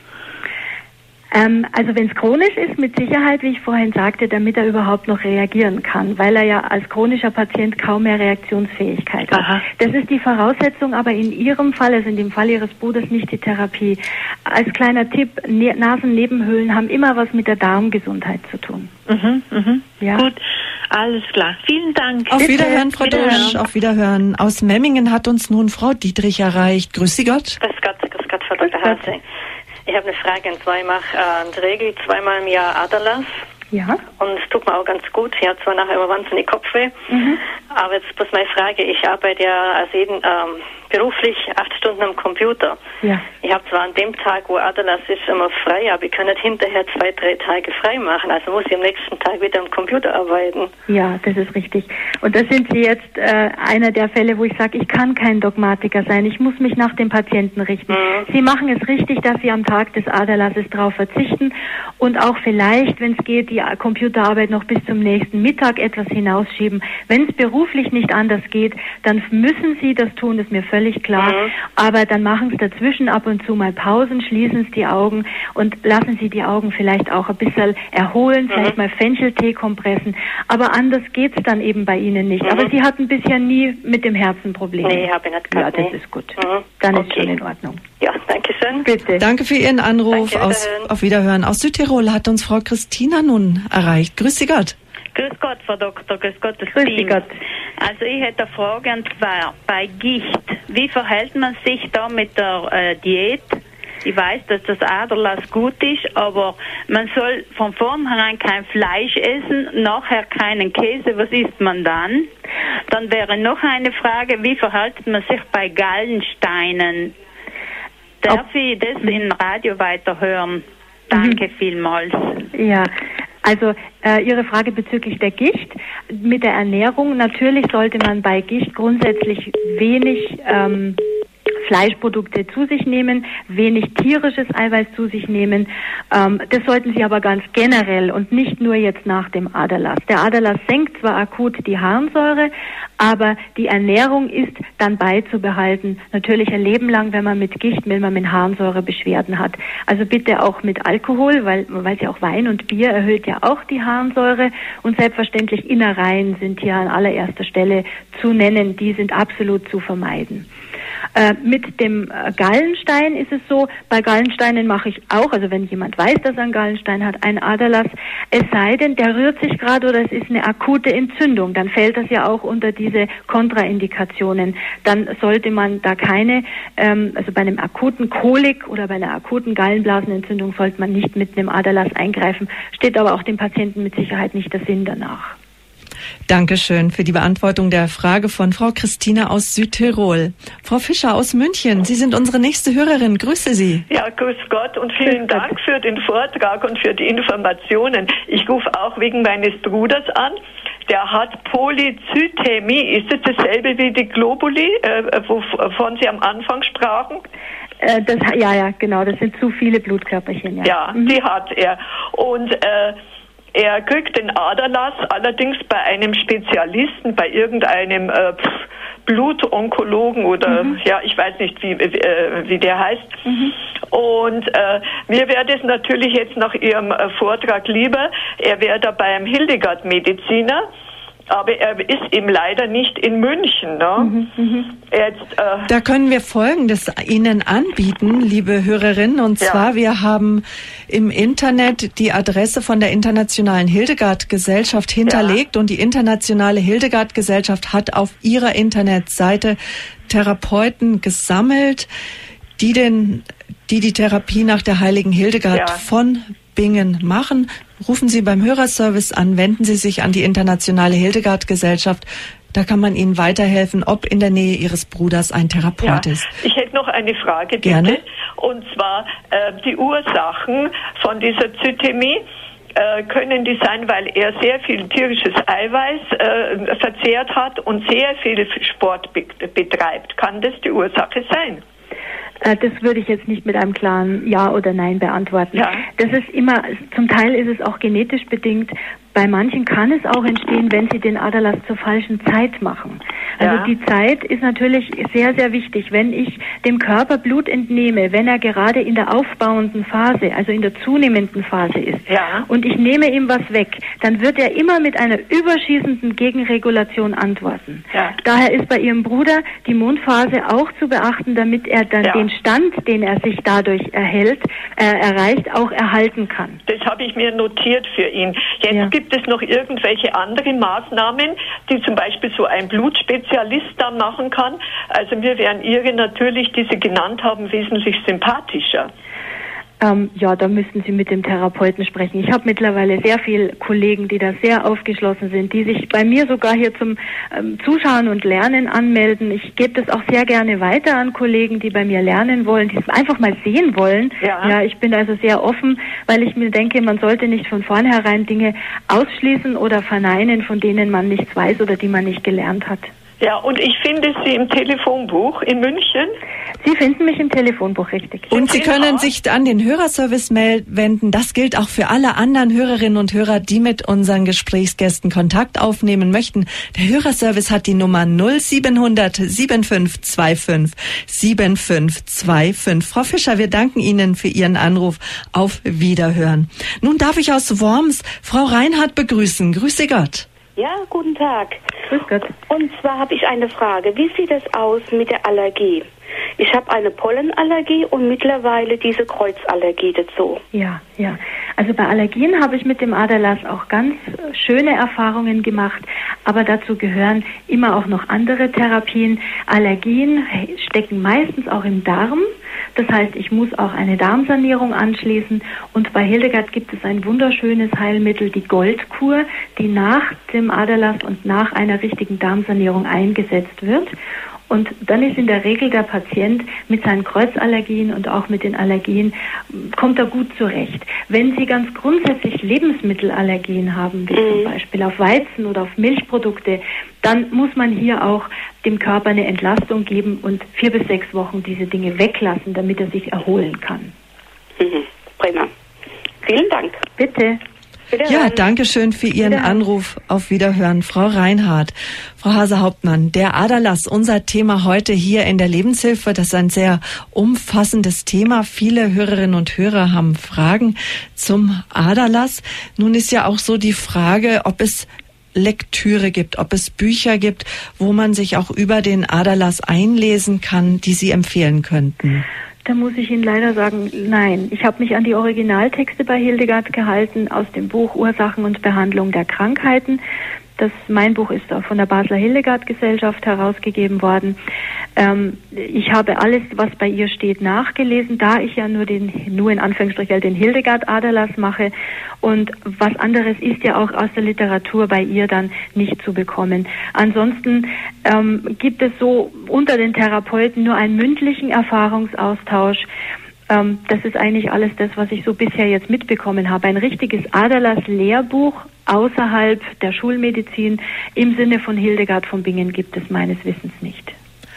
Ähm, also wenn es chronisch ist, mit Sicherheit, wie ich vorhin sagte, damit er überhaupt noch reagieren kann, weil er ja als chronischer Patient kaum mehr Reaktionsfähigkeit hat. Aha. Das ist die Voraussetzung, aber in Ihrem Fall, also in dem Fall Ihres Bruders, nicht die Therapie. Als kleiner Tipp, ne- Nasennebenhöhlen haben immer was mit der Darmgesundheit zu tun. Mhm, mhm. Ja. Gut, alles klar. Vielen Dank. Auf Bitte. Wiederhören, Frau Dusch. Auf Wiederhören. Aus Memmingen hat uns nun Frau Dietrich erreicht. Grüß Sie Gott. Grüß Gott, grüß Gott, Frau Doktor Hase. Ich habe eine Frage, und zwar, ich mache äh, in der Regel zweimal im Jahr Aderlass. Ja. Und es tut mir auch ganz gut. Ich habe zwar nachher immer wahnsinnig Kopfweh, mhm. aber jetzt bloß meine Frage. Ich arbeite ja als jeden, ähm, beruflich acht Stunden am Computer. Ja. Ich habe zwar an dem Tag, wo Aderlass ist, immer frei, aber ich kann nicht hinterher zwei, drei Tage frei machen. Also muss ich am nächsten Tag wieder am Computer arbeiten. Ja, das ist richtig. Und das sind Sie jetzt äh, einer der Fälle, wo ich sage, ich kann kein Dogmatiker sein. Ich muss mich nach dem Patienten richten. Mhm. Sie machen es richtig, dass Sie am Tag des Aderlasses darauf verzichten und auch vielleicht, wenn es geht, die Computerarbeit noch bis zum nächsten Mittag etwas hinausschieben. Wenn es beruflich nicht anders geht, dann müssen Sie das tun, das ist mir völlig klar. Mhm. Aber dann machen Sie dazwischen ab und zu mal Pausen, schließen Sie die Augen und lassen Sie die Augen vielleicht auch ein bisschen erholen, mhm. vielleicht mal Fencheltee kompressen. Aber anders geht es dann eben bei Ihnen nicht. Mhm. Aber Sie hatten bisher nie mit dem Herzen Probleme. Nee, habe ich nicht gehabt. Ja, das nee. ist gut. Mhm. Dann okay. ist schon in Ordnung. Ja, danke schön. Bitte. Danke für Ihren Anruf. Danke, aus, auf Wiederhören. Aus Südtirol hat uns Frau Christina nun erreicht. Grüß Sie Gott. Grüß Gott, Frau Doktor, grüß Gott, das Grüß Team. Gott. Also ich hätte eine Frage, und zwar bei Gicht. Wie verhält man sich da mit der äh, Diät? Ich weiß, dass das Aderlass gut ist, aber man soll von vornherein kein Fleisch essen, nachher keinen Käse. Was isst man dann? Dann wäre noch eine Frage, wie verhält man sich bei Gallensteinen? Darf Ob, ich das im Radio weiterhören? Danke mhm. vielmals. Ja, also äh, Ihre Frage bezüglich der Gicht. Mit der Ernährung, natürlich sollte man bei Gicht grundsätzlich wenig ähm, Fleischprodukte zu sich nehmen, wenig tierisches Eiweiß zu sich nehmen. Ähm, das sollten Sie aber ganz generell und nicht nur jetzt nach dem Aderlass. Der Aderlass senkt zwar akut die Harnsäure, aber die Ernährung ist dann beizubehalten. Natürlich ein Leben lang, wenn man mit Gicht, wenn man mit Harnsäure Beschwerden hat. Also bitte auch mit Alkohol, weil, weil ja auch Wein und Bier erhöht ja auch die Harnsäure. Und selbstverständlich Innereien sind hier an allererster Stelle zu nennen. Die sind absolut zu vermeiden. Äh, mit dem äh, Gallenstein ist es so, bei Gallensteinen mache ich auch, also wenn jemand weiß, dass er einen Gallenstein hat, einen Aderlass, es sei denn, der rührt sich gerade oder es ist eine akute Entzündung, dann fällt das ja auch unter diese Kontraindikationen. Dann sollte man da keine, ähm, also bei einem akuten Kolik oder bei einer akuten Gallenblasenentzündung sollte man nicht mit einem Aderlass eingreifen, steht aber auch dem Patienten mit Sicherheit nicht der Sinn danach. Dankeschön für die Beantwortung der Frage von Frau Christina aus Südtirol. Frau Fischer aus München, Sie sind unsere nächste Hörerin. Grüße Sie. Ja, grüß Gott und vielen Dank für den Vortrag und für die Informationen. Ich rufe auch wegen meines Bruders an. Der hat Polycythämie. Ist das dasselbe wie die Globuli, äh, wovon Sie am Anfang sprachen? Äh, das, ja, ja, genau. Das sind zu viele Blutkörperchen. Ja, ja mhm. die hat er. Und äh, er kriegt den Aderlass allerdings bei einem Spezialisten, bei irgendeinem äh, Blutonkologen oder mhm. ja, ich weiß nicht, wie, wie, äh, wie der heißt. Mhm. Und äh, mir wäre das natürlich jetzt nach Ihrem äh, Vortrag lieber, er wäre da beim Hildegard-Mediziner, aber er ist eben leider nicht in München. Ne? Mhm, mh. Jetzt, äh da können wir Folgendes Ihnen anbieten, liebe Hörerinnen. Und zwar, ja. wir haben im Internet die Adresse von der Internationalen Hildegard-Gesellschaft hinterlegt. Ja. Und die Internationale Hildegard-Gesellschaft hat auf ihrer Internetseite Therapeuten gesammelt, die, den, die die Therapie nach der heiligen Hildegard ja. von Bingen machen, rufen Sie beim Hörerservice an, wenden Sie sich an die Internationale Hildegard-Gesellschaft. Da kann man Ihnen weiterhelfen, ob in der Nähe Ihres Bruders ein Therapeut ja, ist. Ich hätte noch eine Frage, bitte. Gerne. Und zwar äh, die Ursachen von dieser Zytämie. Äh, können die sein, weil er sehr viel tierisches Eiweiß äh, verzehrt hat und sehr viel Sport be- betreibt? Kann das die Ursache sein? Das würde ich jetzt nicht mit einem klaren Ja oder Nein beantworten. Ja. Das ist immer, zum Teil ist es auch genetisch bedingt. Bei manchen kann es auch entstehen, wenn sie den Aderlass zur falschen Zeit machen. Also ja. die Zeit ist natürlich sehr, sehr wichtig. Wenn ich dem Körper Blut entnehme, wenn er gerade in der aufbauenden Phase, also in der zunehmenden Phase ist, ja. und ich nehme ihm was weg, dann wird er immer mit einer überschießenden Gegenregulation antworten. Ja. Daher ist bei Ihrem Bruder die Mondphase auch zu beachten, damit er dann ja. den Stand, den er sich dadurch erhält, äh, erreicht, auch erhalten kann. Das habe ich mir notiert für ihn. Jetzt Ja. gibt es noch irgendwelche andere Maßnahmen, die zum Beispiel so ein Blutspezialist dann machen kann. Also mir wären Ihre natürlich, die Sie genannt haben, wesentlich sympathischer. Ähm, ja, da müssten Sie mit dem Therapeuten sprechen. Ich habe mittlerweile sehr viele Kollegen, die da sehr aufgeschlossen sind, die sich bei mir sogar hier zum ähm, Zuschauen und Lernen anmelden. Ich gebe das auch sehr gerne weiter an Kollegen, die bei mir lernen wollen, die es einfach mal sehen wollen. Ja. ja, ich bin also sehr offen, weil ich mir denke, man sollte nicht von vornherein Dinge ausschließen oder verneinen, von denen man nichts weiß oder die man nicht gelernt hat. Ja, und ich finde Sie im Telefonbuch in München. Sie finden mich im Telefonbuch, richtig. Und Sie können Ort? sich an den Hörerservice mel- wenden. Das gilt auch für alle anderen Hörerinnen und Hörer, die mit unseren Gesprächsgästen Kontakt aufnehmen möchten. Der Hörerservice hat die Nummer null siebenhundert fünfundsiebzig fünfundsiebzig fünfundsiebzig. Frau Fischer, wir danken Ihnen für Ihren Anruf. Auf Wiederhören. Nun darf ich aus Worms Frau Reinhardt begrüßen. Grüße Gott. Ja, guten Tag. Grüß Gott. Und zwar habe ich eine Frage. Wie sieht es aus mit der Allergie? Ich habe eine Pollenallergie und mittlerweile diese Kreuzallergie dazu. Ja, ja. Also bei Allergien habe ich mit dem Aderlass auch ganz schöne Erfahrungen gemacht, aber dazu gehören immer auch noch andere Therapien. Allergien stecken meistens auch im Darm. Das heißt, ich muss auch eine Darmsanierung anschließen. Und bei Hildegard gibt es ein wunderschönes Heilmittel, die Goldkur, die nach dem Aderlass und nach einer richtigen Darmsanierung eingesetzt wird. Und dann ist in der Regel der Patient mit seinen Kreuzallergien und auch mit den Allergien, kommt er gut zurecht. Wenn Sie ganz grundsätzlich Lebensmittelallergien haben, wie mhm. zum Beispiel auf Weizen oder auf Milchprodukte, dann muss man hier auch dem Körper eine Entlastung geben und vier bis sechs Wochen diese Dinge weglassen, damit er sich erholen kann. Mhm. Prima. Vielen Dank. Bitte. Ja, danke schön für Ihren Anruf. Auf Wiederhören, Frau Reinhardt. Frau Hase-Hauptmann, der Aderlass, unser Thema heute hier in der Lebenshilfe, das ist ein sehr umfassendes Thema. Viele Hörerinnen und Hörer haben Fragen zum Aderlass. Nun ist ja auch so die Frage, ob es Lektüre gibt, ob es Bücher gibt, wo man sich auch über den Aderlass einlesen kann, die Sie empfehlen könnten. Da muss ich Ihnen leider sagen, nein. Ich habe mich an die Originaltexte bei Hildegard gehalten aus dem Buch Ursachen und Behandlung der Krankheiten. Das, mein Buch ist auch von der Basler Hildegard-Gesellschaft herausgegeben worden. Ähm, ich habe alles, was bei ihr steht, nachgelesen, da ich ja nur den, nur in Anführungsstrichen den Hildegard-Aderlass mache. Und was anderes ist ja auch aus der Literatur bei ihr dann nicht zu bekommen. Ansonsten ähm, gibt es so unter den Therapeuten nur einen mündlichen Erfahrungsaustausch. Ähm, das ist eigentlich alles das, was ich so bisher jetzt mitbekommen habe. Ein richtiges Aderlass-Lehrbuch außerhalb der Schulmedizin im Sinne von Hildegard von Bingen gibt es meines Wissens nicht.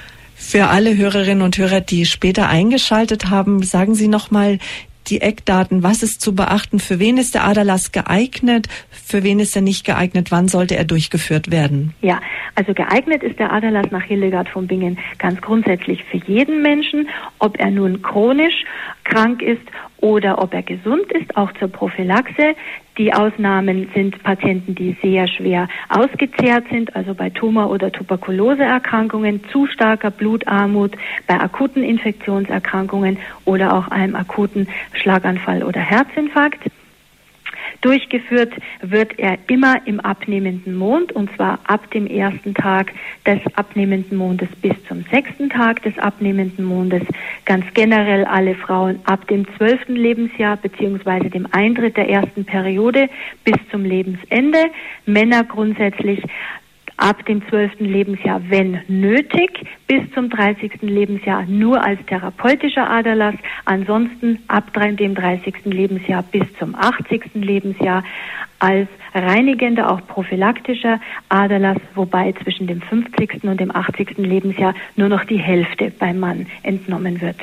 Für alle Hörerinnen und Hörer, die später eingeschaltet haben, sagen Sie noch mal die Eckdaten. Was ist zu beachten? Für wen ist der Aderlass geeignet? Für wen ist er nicht geeignet? Wann sollte er durchgeführt werden? Ja, also geeignet ist der Aderlass nach Hildegard von Bingen ganz grundsätzlich für jeden Menschen, ob er nun chronisch krank ist oder ob er gesund ist, auch zur Prophylaxe. Die Ausnahmen sind Patienten, die sehr schwer ausgezehrt sind, also bei Tumor- oder Tuberkuloseerkrankungen, zu starker Blutarmut, bei akuten Infektionserkrankungen oder auch einem akuten Schlaganfall oder Herzinfarkt. Durchgeführt wird er immer im abnehmenden Mond, und zwar ab dem ersten Tag des abnehmenden Mondes bis zum sechsten Tag des abnehmenden Mondes. Ganz generell alle Frauen ab dem zwölften Lebensjahr beziehungsweise dem Eintritt der ersten Periode bis zum Lebensende. Männer grundsätzlich ab dem zwölften Lebensjahr, wenn nötig, bis zum dreißigsten Lebensjahr nur als therapeutischer Aderlass, ansonsten ab dem dreißigsten Lebensjahr bis zum achtzigsten Lebensjahr als reinigender, auch prophylaktischer Aderlass, wobei zwischen dem fünfzigsten und dem achtzigsten Lebensjahr nur noch die Hälfte beim Mann entnommen wird.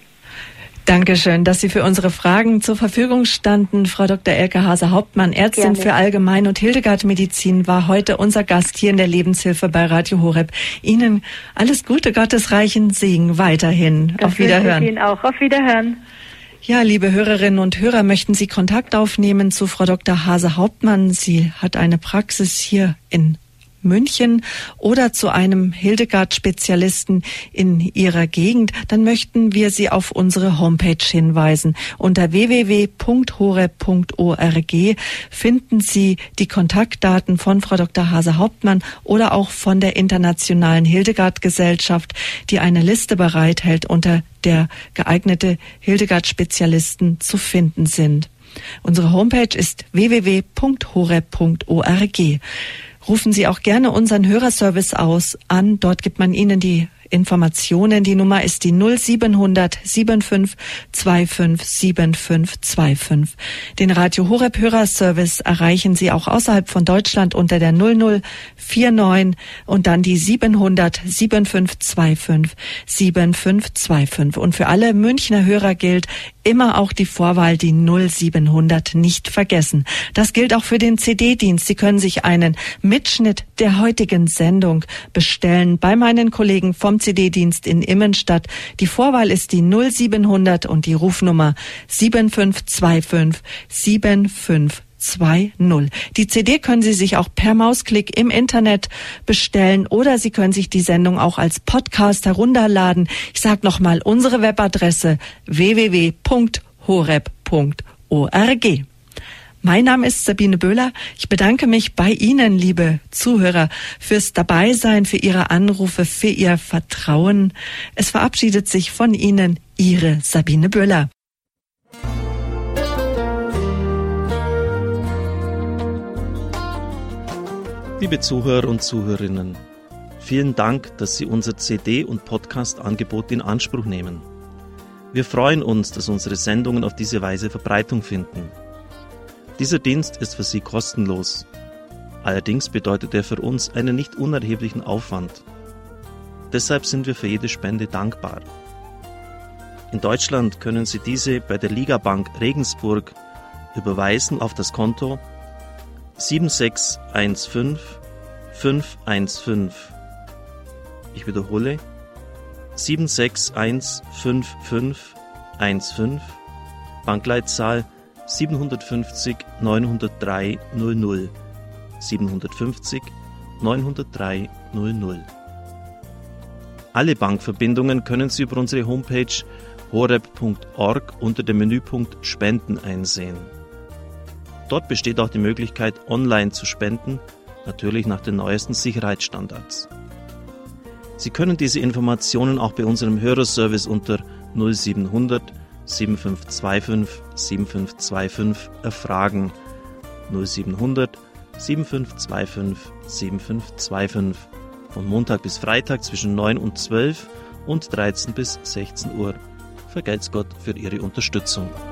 Dankeschön, dass Sie für unsere Fragen zur Verfügung standen. Frau Doktor Elke Hase-Hauptmann, Ärztin Gerne. für Allgemein- und Hildegard-Medizin, war heute unser Gast hier in der Lebenshilfe bei Radio Horeb. Ihnen alles Gute, gottesreichen Segen weiterhin. Das Auf Wiederhören. wünsche ich Ihnen auch. Auf Wiederhören. Ja, liebe Hörerinnen und Hörer, möchten Sie Kontakt aufnehmen zu Frau Doktor Hase-Hauptmann? Sie hat eine Praxis hier in München oder zu einem Hildegard-Spezialisten in Ihrer Gegend, dann möchten wir Sie auf unsere Homepage hinweisen. Unter w w w punkt horeb punkt org finden Sie die Kontaktdaten von Frau Doktor Hase-Hauptmann oder auch von der Internationalen Hildegard-Gesellschaft, die eine Liste bereithält, unter der geeignete Hildegard-Spezialisten zu finden sind. Unsere Homepage ist w w w punkt horeb punkt org. Rufen Sie auch gerne unseren Hörerservice aus an. Dort gibt man Ihnen die Informationen. Die Nummer ist die null siebenhundert fünfundsiebzig fünfundzwanzig fünfundsiebzig fünfundzwanzig. Den Radio Horeb Hörerservice erreichen Sie auch außerhalb von Deutschland unter der null null vier neun und dann die siebenhundert fünfundsiebzig fünfundzwanzig fünfundsiebzig. Und für alle Münchner Hörer gilt immer auch die Vorwahl, die null siebenhundert, nicht vergessen. Das gilt auch für den C D-Dienst. Sie können sich einen Mitschnitt der heutigen Sendung bestellen bei meinen Kollegen vom C D-Dienst in Immenstadt. Die Vorwahl ist die null siebenhundert und die Rufnummer sieben fünf zwei fünf sieben fünf zwei null. Die C D können Sie sich auch per Mausklick im Internet bestellen oder Sie können sich die Sendung auch als Podcast herunterladen. Ich sage nochmal unsere Webadresse w w w punkt horeb punkt org. Mein Name ist Sabine Böhler. Ich bedanke mich bei Ihnen, liebe Zuhörer, fürs Dabeisein, für Ihre Anrufe, für Ihr Vertrauen. Es verabschiedet sich von Ihnen Ihre Sabine Böhler. Liebe Zuhörer und Zuhörerinnen, vielen Dank, dass Sie unser C D- und Podcast-Angebot in Anspruch nehmen. Wir freuen uns, dass unsere Sendungen auf diese Weise Verbreitung finden. Dieser Dienst ist für Sie kostenlos. Allerdings bedeutet er für uns einen nicht unerheblichen Aufwand. Deshalb sind wir für jede Spende dankbar. In Deutschland können Sie diese bei der Ligabank Regensburg überweisen auf das Konto sieben sechs eins fünf fünf eins fünf. Ich wiederhole sieben sechs eins fünf fünf eins fünf, Bankleitzahl siebenhundertfünfzig neunhundertdrei null null, siebenhundertfünfzig neunhundertdrei null null. Alle Bankverbindungen können Sie über unsere Homepage horeb punkt org unter dem Menüpunkt Spenden einsehen. Dort besteht auch die Möglichkeit, online zu spenden, natürlich nach den neuesten Sicherheitsstandards. Sie können diese Informationen auch bei unserem Hörerservice unter null siebenhundert sieben fünf zwei fünf sieben fünf zwei fünf erfragen. null siebenhundert sieben fünf zwei fünf sieben fünf zwei fünf. Von Montag bis Freitag zwischen neun und zwölf und dreizehn bis sechzehn Uhr. Vergelt's Gott für Ihre Unterstützung.